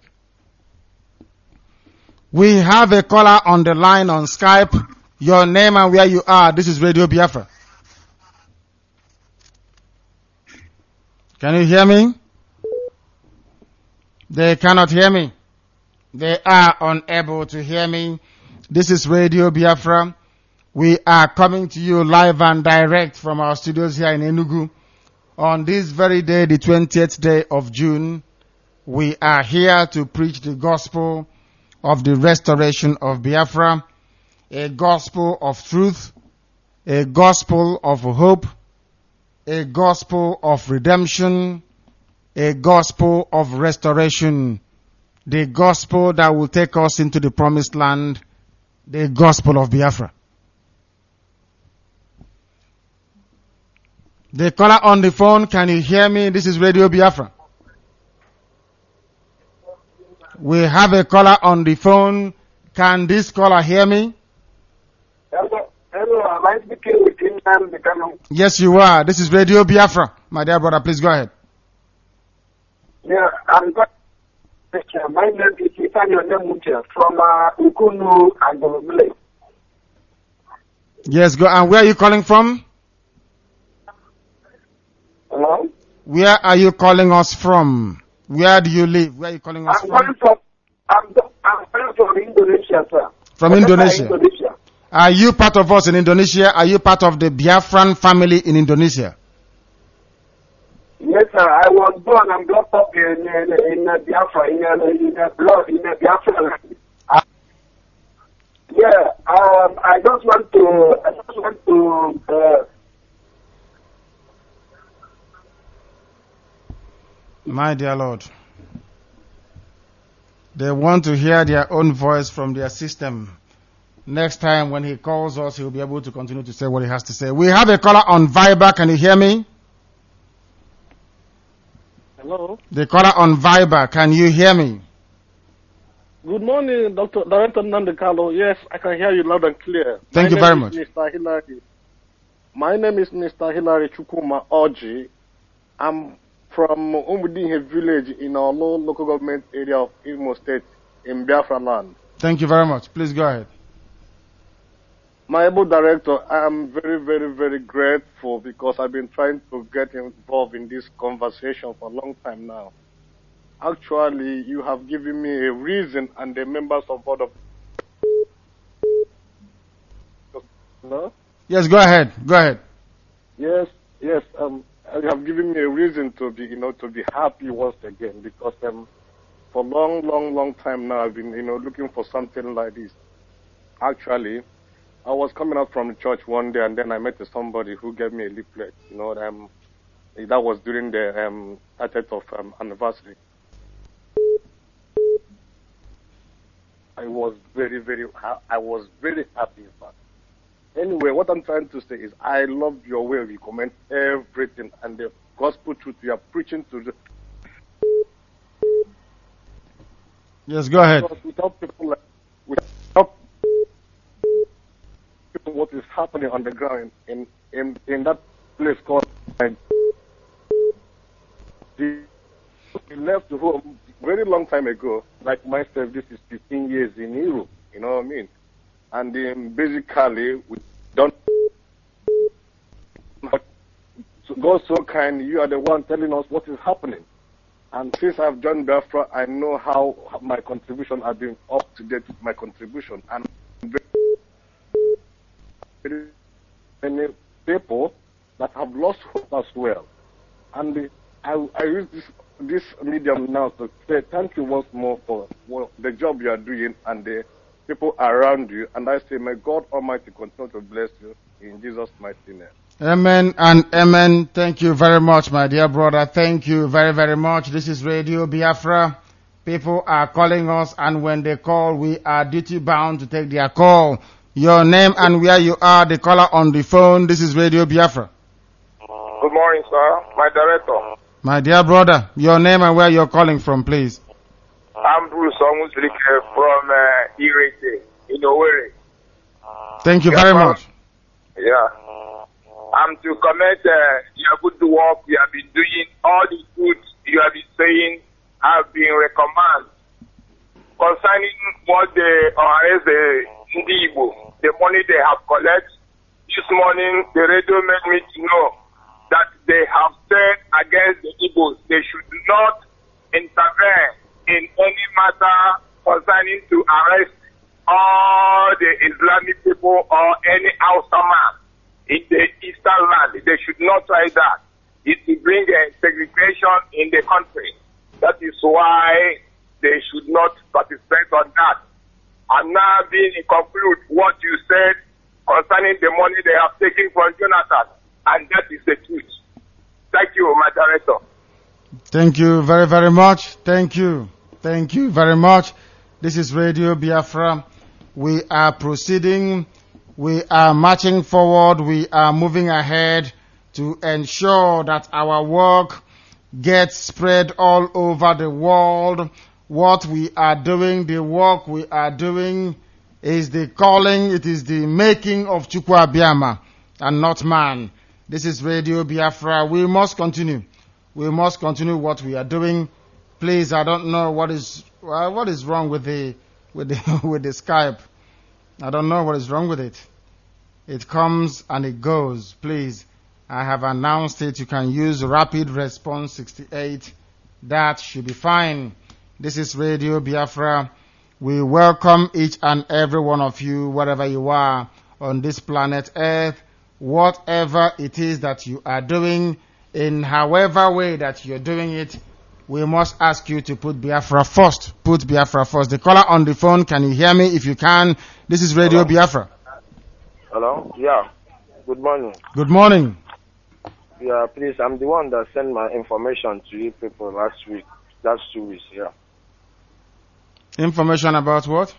We have a caller on the line on Skype. Your name and where you are. This is Radio Biafra. Can you hear me? They cannot hear me. They are unable to hear me. This is Radio Biafra. We are coming to you live and direct from our studios here in Enugu. On this very day, the twentieth day of June, we are here to preach the gospel of the restoration of Biafra, a gospel of truth, a gospel of hope, a gospel of redemption, a gospel of restoration, the gospel that will take us into the promised land, the gospel of Biafra. The caller on the phone, can you hear me? This is Radio Biafra. We have a caller on the phone. Can this caller hear me? Hello, hello, am I speaking with Nnamdi Kanu? Yes, you are. This is Radio Biafra. My dear brother, please go ahead. Yeah, I'm going. My name is Ifanyo Nemuche from uh, Ukunu and Golomile. Yes, go. And where are you calling from? Hello? Where are you calling us from? Where do you live? Where are you calling us I'm from? calling from, I'm, I'm calling from Indonesia, sir. From Whatever Indonesia. Indonesia. Are you part of us in Indonesia? Are you part of the Biafran family in Indonesia? Yes, sir. I was born and brought up in, in, in uh, Biafra, in, uh, in uh, blood, in uh, Biafra. Uh, yeah, um, I just want to, I just want to, uh, My dear Lord, they want to hear their own voice from their system. Next time when he calls us, he'll be able to continue to say what he has to say. We have a caller on Viber. Can you hear me? Hello. The caller on Viber. Can you hear me? Good morning, Doctor Director Nnamdi Kanu. Yes, I can hear you loud and clear. Thank My you very name much. is Mister Hilary. My name is Mister Hilary Chukuma Oji. I'm from Umudihe village in our low local government area of Imo State in Biafra land. Thank you very much. Please go ahead. My able director, I am very, very, very grateful because I've been trying to get involved in this conversation for a long time now. Actually, you have given me a reason and the members of board of... Hello? Yes, go ahead. Go ahead. Yes, yes. Um, you have given me a reason to be, you know, to be happy once again, because um, for long, long, long time now, I've been, you know, looking for something like this. Actually, I was coming out from the church one day, and then I met somebody who gave me a leaflet. You know, um, that was during the um, thirtieth of um, anniversary. I was very, very, I was very happy, in fact. Anyway, what I'm trying to say is, I love your way you comment everything and the gospel truth you are preaching to the. Yes, go ahead. Because without people like, without people, what is happening on the ground in in in that place called. He left home very long time ago. Like myself, this is fifteen years in Europe. You know what I mean? And um, basically, we don't. So God so kind, you are the one telling us what is happening. And since I've joined Biafra, I know how my contribution has been up to date with my contribution. And very many people that have lost hope as well. And I, I use this, this medium now to say thank you once more for well, the job you are doing and the people around you. And I say, may God Almighty continue to bless you in Jesus' mighty name. Amen and amen. Thank you very much, my dear brother. Thank you very, very much. This is Radio Biafra. People are calling us, and when they call, we are duty bound to take their call. Your name and where you are, the caller on the phone. This is Radio Biafra. Good morning, sir. My director. My dear brother, your name and where you're calling from, please. I'm Bruce Omuslike from uh, Irete, in Owerri. Thank you very Biafra. much. Yeah. I'm to comment uh, your good work you have been doing. All the good you have been saying have been recommended. Concerning what the uh, the Igbo, the money they have collected, this morning the radio made me to know that they have said against the Igbos they should not intervene in any matter concerning to arrest all the Islamic people or any outside man in the eastern land. They should not try that. It will bring a segregation in the country. That is why they should not participate on that. And now being to conclude what you said concerning the money they have taken from Jonathan, and that is the truth. Thank you, my director. Thank you very, very much. Thank you. Thank you very much. This is Radio Biafra. We are proceeding. We are marching forward. We are moving ahead to ensure that our work gets spread all over the world. What we are doing, the work we are doing is the calling, it is the making of Chukwu Abiyama and not man. This is Radio Biafra. We must continue. We must continue what we are doing. Please, I don't know what is uh, what is wrong with the with the with the Skype. I don't know what is wrong with it. It comes and it goes. Please, I have announced it. You can use Rapid Response sixty-eight. That should be fine. This is Radio Biafra. We welcome each and every one of you, wherever you are on this planet Earth, whatever it is that you are doing, in however way that you're doing it, we must ask you to put Biafra first. Put Biafra first. The caller on the phone, can you hear me? If you can, this is Radio Hello? Biafra. Hello? Yeah. Good morning. Good morning. Yeah, please, I'm the one that sent my information to you people last week. Last two weeks, yeah. Information about what?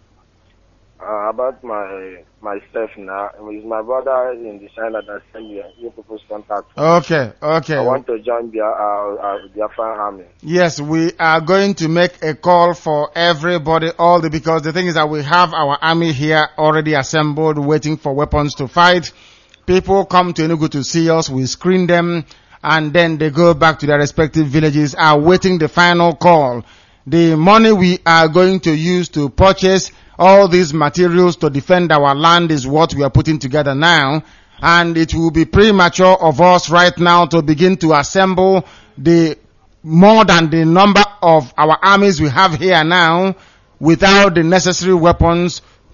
Uh, about my myself now. It's my brother in the China that sent me you people's contact. Okay, okay. I want to join the uh, uh, Biafran army. Yes, we are going to make a call for everybody, all the, because the thing is that we have our army here already assembled, waiting for weapons to fight. People come to Enugu to see us, we screen them, and then they go back to their respective villages, are waiting the final call. The money we are going to use to purchase all these materials to defend our land is what we are putting together now. And it will be premature of us right now to begin to assemble the more than the number of our armies we have here now without the necessary weapons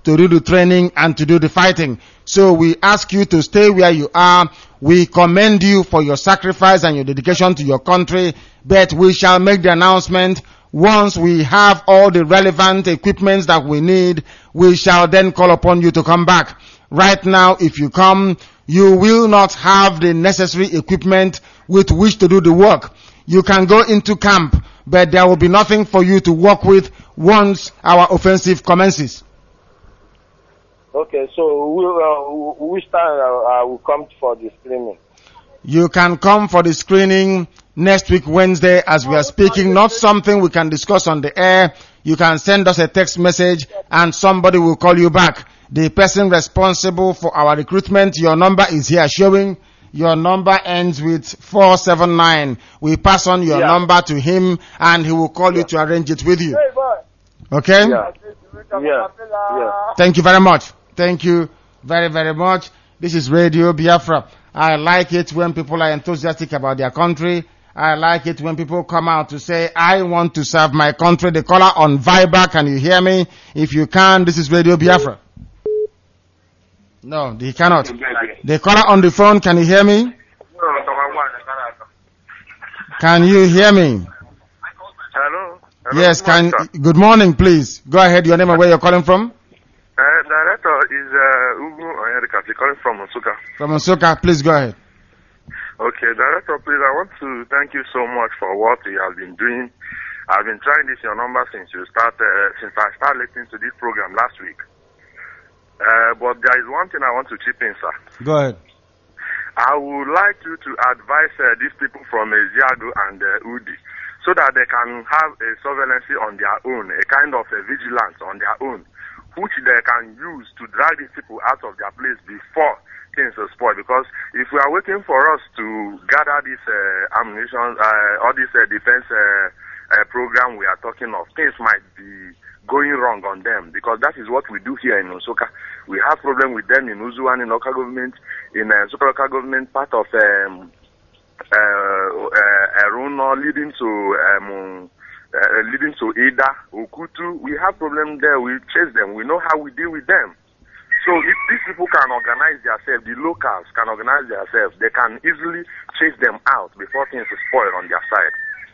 to do the training and to do the fighting. So we ask you to stay where you are. We commend you for your sacrifice and your dedication to your country, but we shall make the announcement once we have all the relevant equipments that we need. We shall then call upon you to come back. Right now, if you come, you will not have the necessary equipment with which to do the work. You can go into camp, but there will be nothing for you to work with once our offensive commences. Okay, so we'll, uh, which time I uh, will come for the screening? You can come for the screening next week, Wednesday, as we are speaking. Not something we can discuss on the air. You can send us a text message and somebody will call you back. The person responsible for our recruitment, your number is here showing. Your number ends with four seven nine. We pass on your yeah. number to him and he will call yeah. you to arrange it with you. Okay? Yeah. Yeah. Yeah. Thank you very much. Thank you very, very much. This is Radio Biafra. I like it when people are enthusiastic about their country. I like it when people come out to say, I want to serve my country. The caller on Viber, can you hear me? If you can, this is Radio Biafra. No, he cannot. The caller on the phone, can you hear me? Can you hear me? Hello. Hello. Yes, can. Good morning, please. Go ahead, your name and where you're calling from. Uh, director is uh, Ugu Onyedika, calling from Nsukka. From Nsukka, please go ahead. Okay, director, please, I want to thank you so much for what you have been doing. I've been trying this your number since you start, uh, since I started listening to this program last week. Uh, but there is one thing I want to chip in, sir. Go ahead. I would like you to advise uh, these people from Eziago and uh, Udi so that they can have a surveillance on their own, a kind of a vigilance on their own, which they can use to drag these people out of their place before things are spoiled. Because if we are waiting for us to gather this uh, ammunition, uh, all this uh, defense uh, uh, program we are talking of, things might be going wrong on them, because that is what we do here in Nsukka. We have problem with them in Uzu and in local government, in uh, super local government, part of um, uh, uh, Eruno, leading to um, uh, leading to Ida, Okutu. We have problem there. We chase them. We know how we deal with them. So if these people can organize themselves, the locals can organize themselves, they can easily chase them out before things spoil on their side.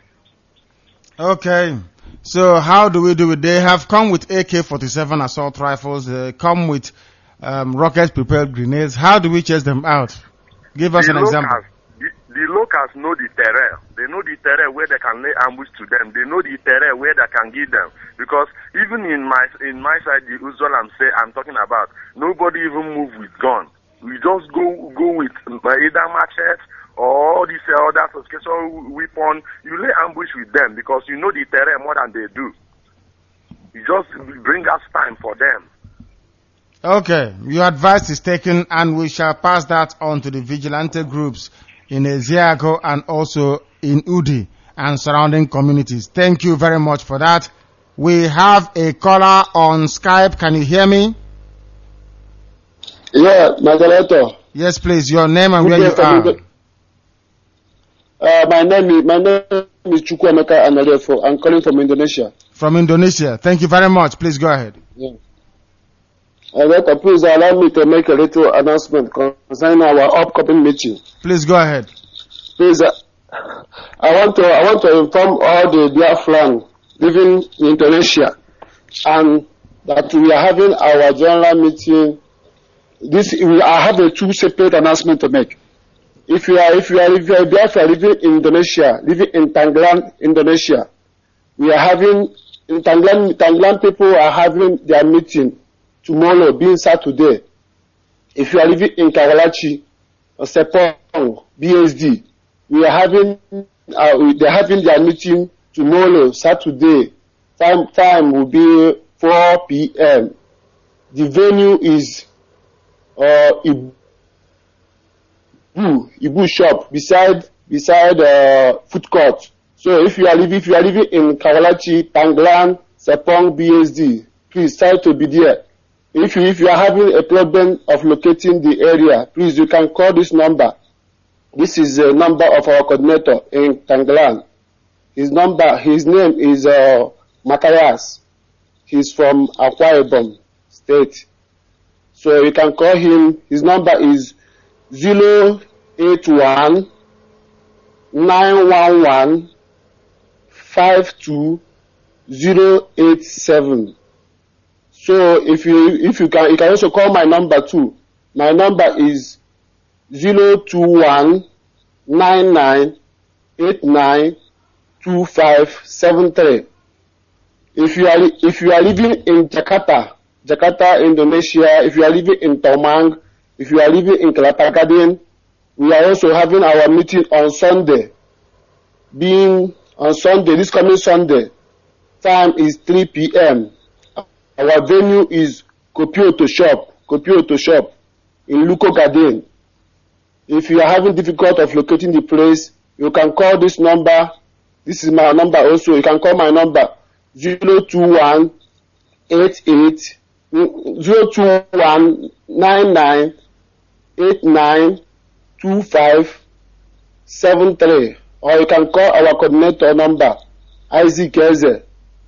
Okay. So how do we do it? They have come with A K forty-seven assault rifles. They come with um, rocket-propelled grenades. How do we chase them out? Give us the an locals, example. The, the locals know the terrain. They know the terrain where they can lay ambush to them. They know the terrain where they can give them. Because even in my in my side, the Uzol I'm say I'm talking about, nobody even move with gun. We just go go with either machete or this uh, other sophisticated weapon. You lay ambush with them because you know the terrain more than they do. You just bring us time for them. Okay, your advice is taken, and we shall pass that on to the vigilante groups in Eziago and also in Udi and surrounding communities. Thank you very much for that. We have a caller on Skype. Can you hear me? Yeah, Magaleto. Yes, please. Your name and where you are. Uh, my name is my name is Chukwuemeka Analefo. I'm calling from Indonesia. From Indonesia. Thank you very much. Please go ahead. Yeah. Uh, please allow me to make a little announcement concerning our upcoming meeting. Please go ahead. Please, uh, I want to I want to inform all the Biafran living in Indonesia, and that we are having our general meeting. This we I have a two separate announcement to make. If you are if you are if you are Biafra living in Indonesia, living in Tanglan, Indonesia, we are having in Tanglan Tanglan people are having their meeting tomorrow, being Saturday. If you are living in Kawalachi or Sepong, B S D, we are having uh, they are having their meeting tomorrow, Saturday. Time time will be four P M The venue is uh, Ibu, Ibu shop beside beside uh, food court. So if you are living if you are living in Kawalachi, Tanglan, Sepong, B S D, please try to be there. If you, if you are having a problem of locating the area, please you can call this number. This is the number of our coordinator in Tanglan. His number, his name is uh, Matthias. He's from Akwa Ibom State. So you can call him. His number is zero eight one nine one one five two zero eight seven. So if you if you can you can also call my number too. My number is zero two one nine nine eight nine two five seven three. If you are if you are living in Jakarta, Jakarta, Indonesia, if you are living in Tomang, if you are living in Kelapa Gading, we are also having our meeting on Sunday. Being on Sunday, this coming Sunday, time is three p m Our venue is Kopioto Shop, Kopioto Shop in Luko Gading. If you are having difficulty of locating the place, you can call this number. This is my number also. You can call my number zero two one eight eight zero two one nine nine eight nine two five seven three, or you can call our coordinator number Isaac Eze.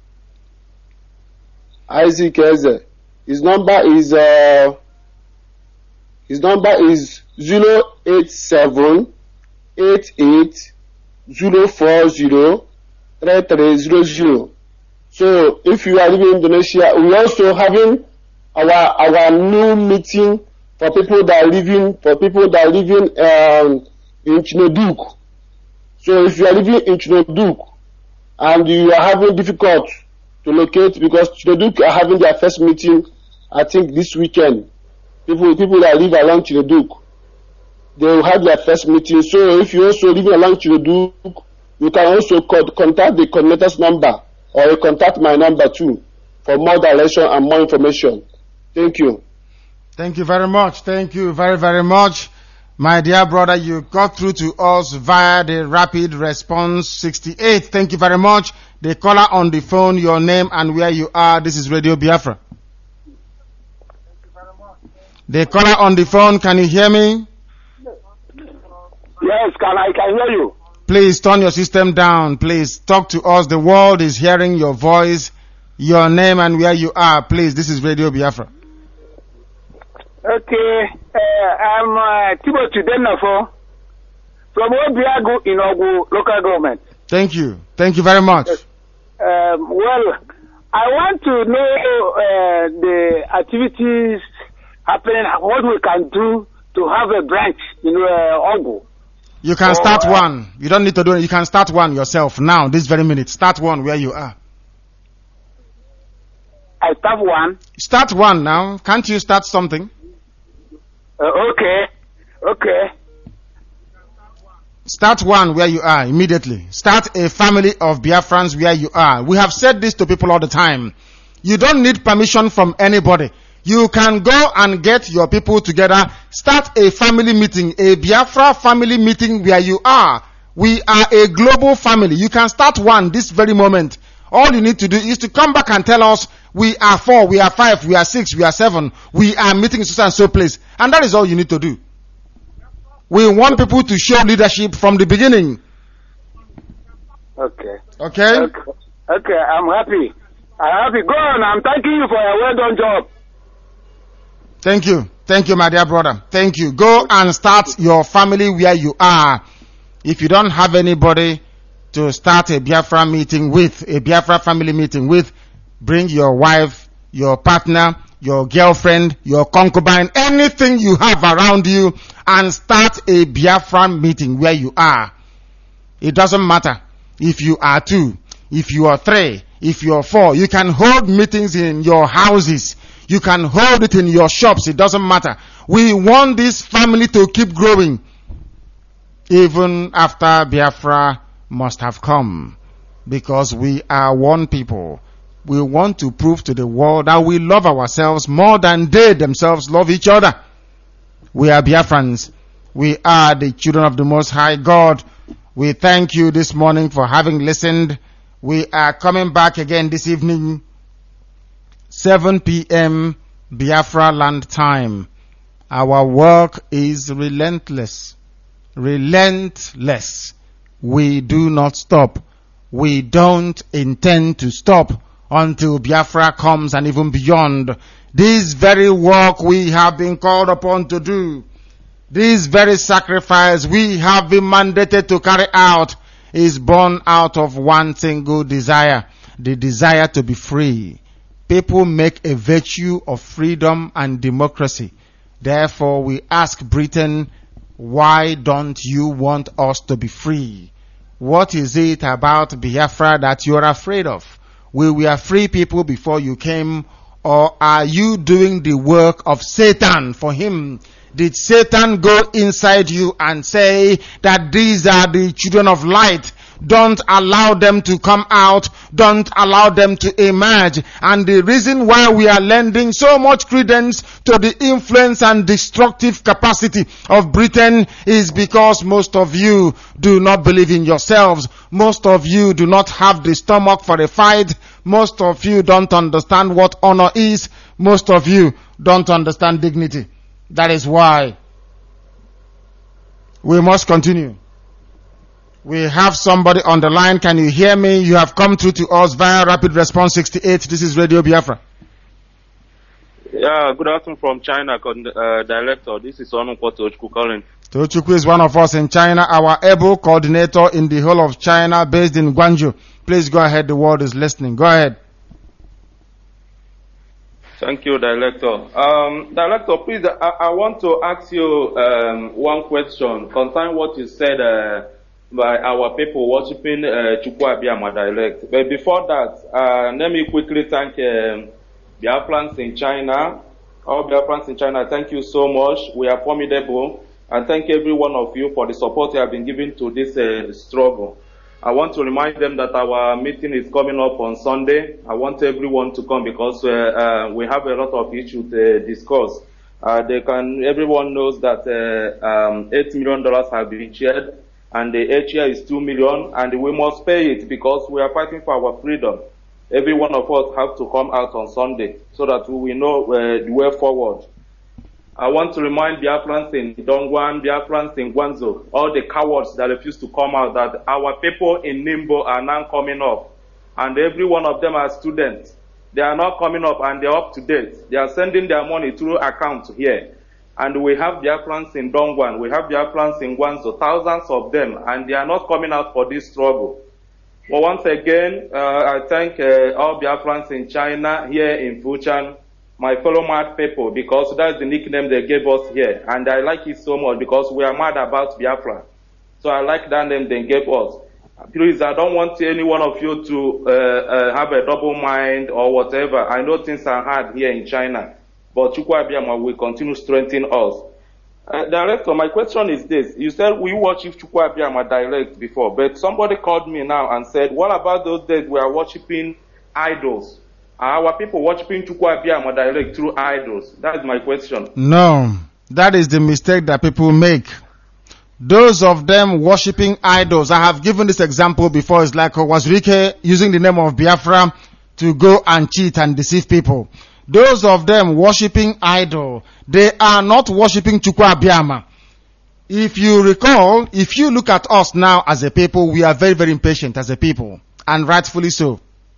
Isaac Eze. His number is uh his number is zero eight seven eight eight zero four zero three three zero zero. So if you are living in Indonesia, we also having our our new meeting for people that are living for people that are living um, in Chinoduk. So if you are living in Chinoduk and you are having difficult to locate, because Chinoduk are having their first meeting, I think this weekend. People people that live along Chinoduk, they will have their first meeting. So if you also living along Chinoduk, you can also contact the coordinator's number, or you contact my number too for more direction and more information. Thank you. Thank you very much. Thank you very, very much. My dear brother, you got through to us via the rapid response sixty-eight. Thank you very much. The caller on the phone, your name and where you are. This is Radio Biafra. The caller on the phone, can you hear me? Yes, can I can hear you. Please turn your system down. Please talk to us. The world is hearing your voice, your name and where you are. Please, this is Radio Biafra. Okay, uh, I'm uh, Timothy Denafo from Obiago in Ogu local government. Thank you. Thank you very much. Um, well, I want to know uh, the activities happening, what we can do to have a branch in uh, Ogu. You can start one. You don't need to do it. You can start one yourself now, this very minute. Start one where you are. I start one? Start one now. Can't you start something? Uh, okay. Okay. Start one where you are immediately. Start a family of Biafrans where you are. We have said this to people all the time. You don't need permission from anybody. You can go and get your people together. Start a family meeting, a Biafra family meeting where you are. We are a global family. You can start one this very moment. All you need to do is to come back and tell us we are four, we are five, we are six, we are seven. We are meeting in so and so place. And that is all you need to do. We want people to show leadership from the beginning. Okay. Okay? Okay, okay. I'm happy. I'm happy. Go on. I'm thanking you for a well done job. Thank you. Thank you, my dear brother. Thank you. Go and start your family where you are. If you don't have anybody to start a Biafra meeting with, a Biafra family meeting with, bring your wife, your partner, your girlfriend, your concubine, anything you have around you, and start a Biafra meeting where you are. It doesn't matter if you are two, if you are three, if you are four. You can hold meetings in your houses. You can hold it in your shops. It doesn't matter. We want this family to keep growing. Even after Biafra must have come. Because we are one people. We want to prove to the world that we love ourselves more than they themselves love each other. We are Biafrans. We are the children of the Most High God. We thank you this morning for having listened. We are coming back again this evening, seven p m Biafra land time. Our work is relentless. Relentless. We do not stop. We don't intend to stop until Biafra comes and even beyond. This very work we have been called upon to do, this very sacrifice we have been mandated to carry out, is born out of one single desire, the desire to be free. People make a virtue of freedom and democracy. Therefore, we ask Britain, why don't you want us to be free? What is it about Biafra that you are afraid of? We were free people before you came, or are you doing the work of Satan for him? Did Satan go inside you and say that these are the children of light? Don't allow them to come out. Don't allow them to emerge. And the reason why we are lending so much credence to the influence and destructive capacity of Britain is because most of you do not believe in yourselves. Most of you do not have the stomach for a fight. Most of you don't understand what honor is. Most of you don't understand dignity. That is why we must continue. We have somebody on the line. Can you hear me? You have come through to us via Rapid Response sixty-eight. This is Radio Biafra. Yeah, good afternoon from China, uh, Director. This is Onukwo Tochukwu calling. Tochukwu is one of us in China, our able coordinator in the whole of China, based in Guangzhou. Please go ahead. The world is listening. Go ahead. Thank you, Director. Um, Director, please, I, I want to ask you um, one question concerning what you said uh, by our people worshiping uh, Chukwu Abiyama direct. But before that, uh, let me quickly thank um, Biafrans in China. All Biafrans in China, thank you so much. We are formidable. And thank every one of you for the support you have been giving to this uh, struggle. I want to remind them that our meeting is coming up on Sunday. I want everyone to come because uh, uh, we have a lot of issues to discuss. Uh, they can, everyone knows that uh, um, eight million dollars have been shared, and the H year is two million, and we must pay it because we are fighting for our freedom. Every one of us have to come out on Sunday so that we know uh, the way forward. I want to remind Biafrans in Dongguan, Biafrans in Guangzhou, all the cowards that refuse to come out, that our people in Nimbo are now coming up. And every one of them are students. They are not coming up and they are up to date. They are sending their money through accounts here. And we have Biafrans in Dongguan, we have Biafrans in Guangzhou, thousands of them, and they are not coming out for this struggle. Well, once again, uh, I thank uh, all Biafrans in China, here in Fujian, my fellow mad people, because that's the nickname they gave us here. And I like it so much because we are mad about Biafra. So I like that name they gave us. Please, I don't want any one of you to uh, uh, have a double mind or whatever. I know things are hard here in China, but Chukwu Abiyama will continue strengthening us. Uh, Director, my question is this. You said we worship Chukwu Abiyama direct before, but somebody called me now and said, what about those days we are worshiping idols? Are our people worshiping Chukwu Abiyama direct through idols? That is my question. No, that is the mistake that people make. Those of them worshiping idols, I have given this example before, it's like Wazirike using the name of Biafra to go and cheat and deceive people. Those of them worshiping idol, they are not worshiping Chukwu Abiyama. If you recall, if you look at us now as a people, we are very, very impatient as a people, and rightfully so.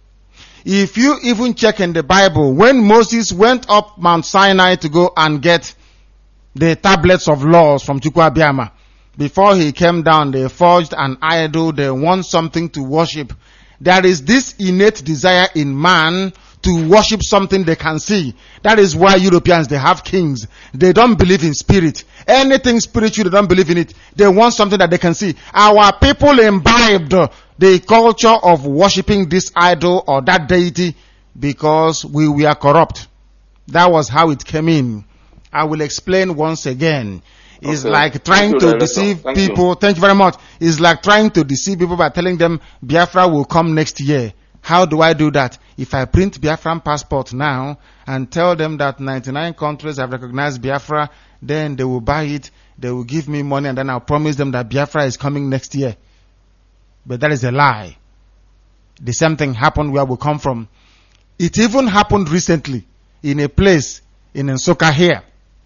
If you even check in the Bible, when Moses went up Mount Sinai to go and get the tablets of laws from Chukwu Abiyama, before he came down, they forged an idol, they want something to worship. There is this innate desire in man to worship something they can see. That is why Europeans, they have kings. They don't believe in spirit. Anything spiritual, they don't believe in it. They want something that they can see. Our people imbibed the culture of worshiping this idol or that deity because we were corrupt. That was how it came in. I will explain once again. It's okay. Like trying you, to Director. deceive Thank people. You. Thank you very much. It's like trying to deceive people by telling them Biafra will come next year. How do I do that? If I print Biafran passport now and tell them that ninety-nine countries have recognized Biafra, then they will buy it, they will give me money, and then I'll promise them that Biafra is coming next year. But that is a lie. The same thing happened where we come from. It even happened recently in a place in Nsukka here.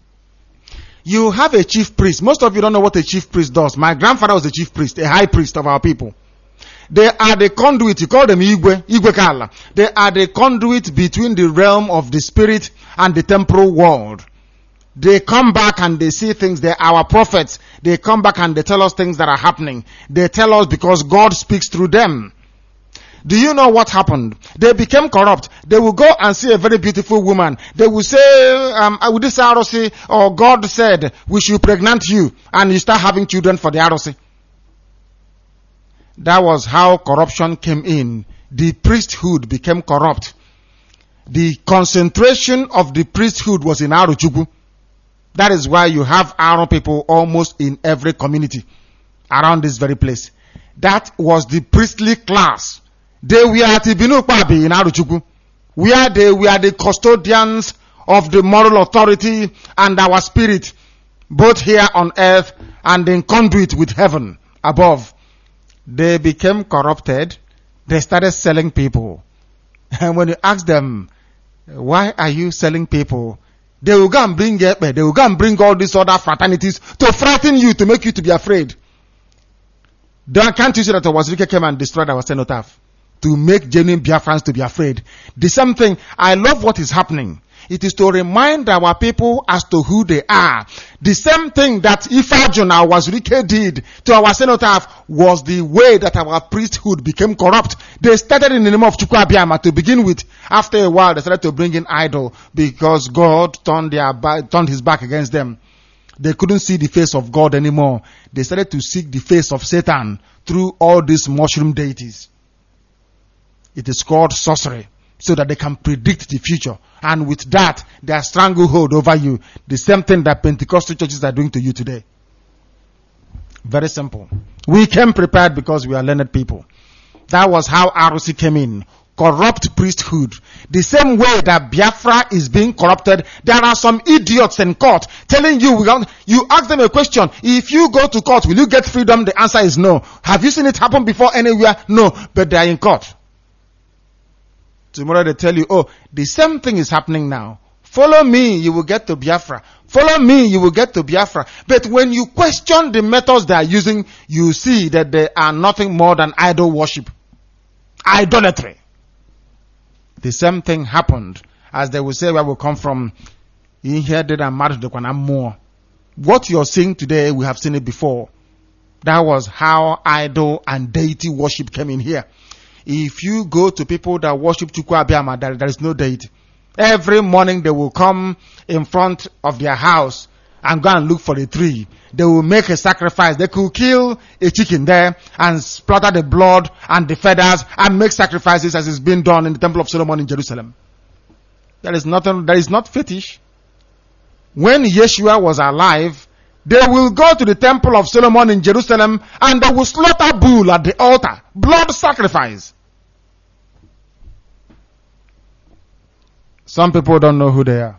You have a chief priest. Most of you don't know what a chief priest does. My grandfather was a chief priest, a high priest of our people. They are the conduit. You call them Igwe, Igwe Kala. They are the conduit between the realm of the spirit and the temporal world. They come back and they see things. They're our prophets. They come back and they tell us things that are happening. They tell us because God speaks through them. Do you know what happened? They became corrupt. They will go and see a very beautiful woman. They will say, um, with this R O C, or God said, we should pregnant you, and you start having children for the R O C. That was how corruption came in. The priesthood became corrupt. The concentration of the priesthood was in Aruchukwu. That is why you have Aaron people almost in every community around this very place. That was the priestly class. They were at Ibinukwabi in Aruchukwu, where they were the custodians of the moral authority and our spirit, both here on earth and in conduit with heaven above. They became corrupted. They started selling people. And when you ask them, why are you selling people? They will go and bring Epe. They will go and bring all these other fraternities to frighten you, to make you to be afraid. Then can't you see that Wazirike came and destroyed our cenotaph? To make genuine Biafrans to be afraid. The same thing, I love what is happening. It is to remind our people as to who they are. The same thing that Ifajun, our Wazirike, did to our cenotaph was the way that our priesthood became corrupt. They started in the name of Chukwu Abiyama to begin with. After a while, they started to bring in idol because God turned their back, turned his back against them. They couldn't see the face of God anymore. They started to seek the face of Satan through all these mushroom deities. It is called sorcery, so that they can predict the future. And with that, they are stranglehold over you. The same thing that Pentecostal churches are doing to you today. Very simple. We came prepared because we are learned people. That was how R O C came in. Corrupt priesthood. The same way that Biafra is being corrupted, there are some idiots in court telling you, you ask them a question, if you go to court, will you get freedom? The answer is no. Have you seen it happen before anywhere? No, but they are in court. Tomorrow they tell you, oh, the same thing is happening now. Follow me, you will get to Biafra. Follow me, you will get to Biafra. But when you question the methods they are using, you see that they are nothing more than idol worship. Idolatry. The same thing happened, as they will say where we come from. In here, they are married to the more. What you're seeing today, we have seen it before. That was how idol and deity worship came in here. If you go to people that worship Chukwu Abiyama, there, there is no deity. Every morning they will come in front of their house and go and look for a tree. They will make a sacrifice. They could kill a chicken there and splatter the blood and the feathers and make sacrifices as is being done in the Temple of Solomon in Jerusalem. There is nothing, there is not fetish. When Yeshua was alive, they will go to the Temple of Solomon in Jerusalem and they will slaughter bull at the altar. Blood sacrifice. Some people don't know who they are.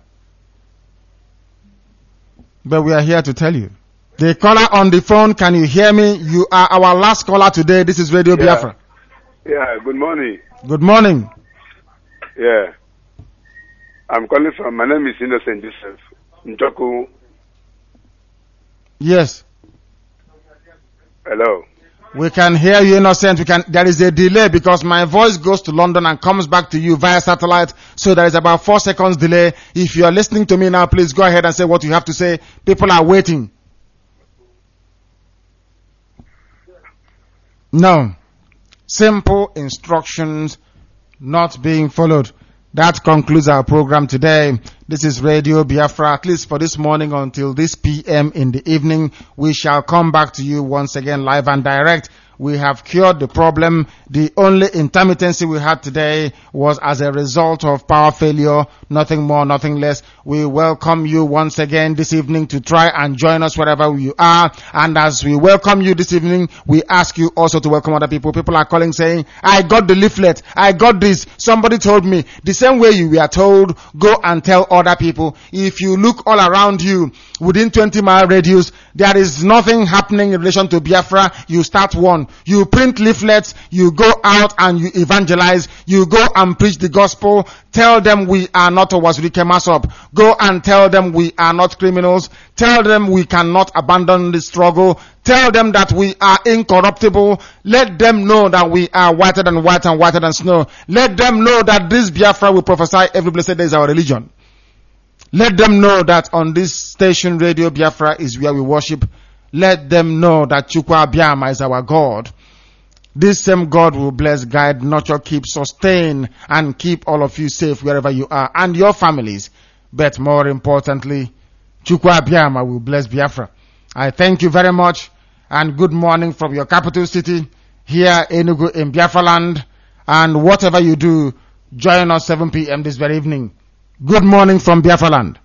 But we are here to tell you. The caller on the phone, can you hear me? You are our last caller today. This is Radio yeah. Biafra. Yeah, good morning. Good morning. Yeah. I'm calling from, my name is Innocent Joseph Njoku. Yes. Hello. We can hear you, Innocent. We can. There is a delay because my voice goes to London and comes back to you via satellite. So there is about four seconds delay. If you are listening to me now, please go ahead and say what you have to say. People are waiting. No. Simple instructions not being followed. That concludes our program today. This is Radio Biafra, at least for this morning until this P M in the evening. We shall come back to you once again live and direct. We have cured the problem. The only intermittency we had today was as a result of power failure. Nothing more, nothing less. We welcome you once again this evening to try and join us wherever you are. And as we welcome you this evening, we ask you also to welcome other people. People are calling saying, I got the leaflet. I got this. Somebody told me. The same way you were told, go and tell other people. If you look all around you, within twenty mile radius, there is nothing happening in relation to Biafra. You start one. on. You print leaflets, you go out and you evangelize, you go and preach the gospel, tell them we are not Owasrikemasop. Go and tell them we are not criminals. Tell them we cannot abandon the struggle. Tell them that we are incorruptible. Let them know that we are whiter than white and whiter than snow. Let them know that this Biafra will prophesy every blessed day is our religion. Let them know that on this station, Radio Biafra, is where we worship. Let them know that Chukwu Abiyama is our God. This same God will bless, guide, nurture, keep, sustain, and keep all of you safe wherever you are and your families. But more importantly, Chukwu Abiyama will bless Biafra. I thank you very much, and good morning from your capital city, here Enugu in Biafra land. And whatever you do, join us seven p.m. this very evening. Good morning from Biafra land.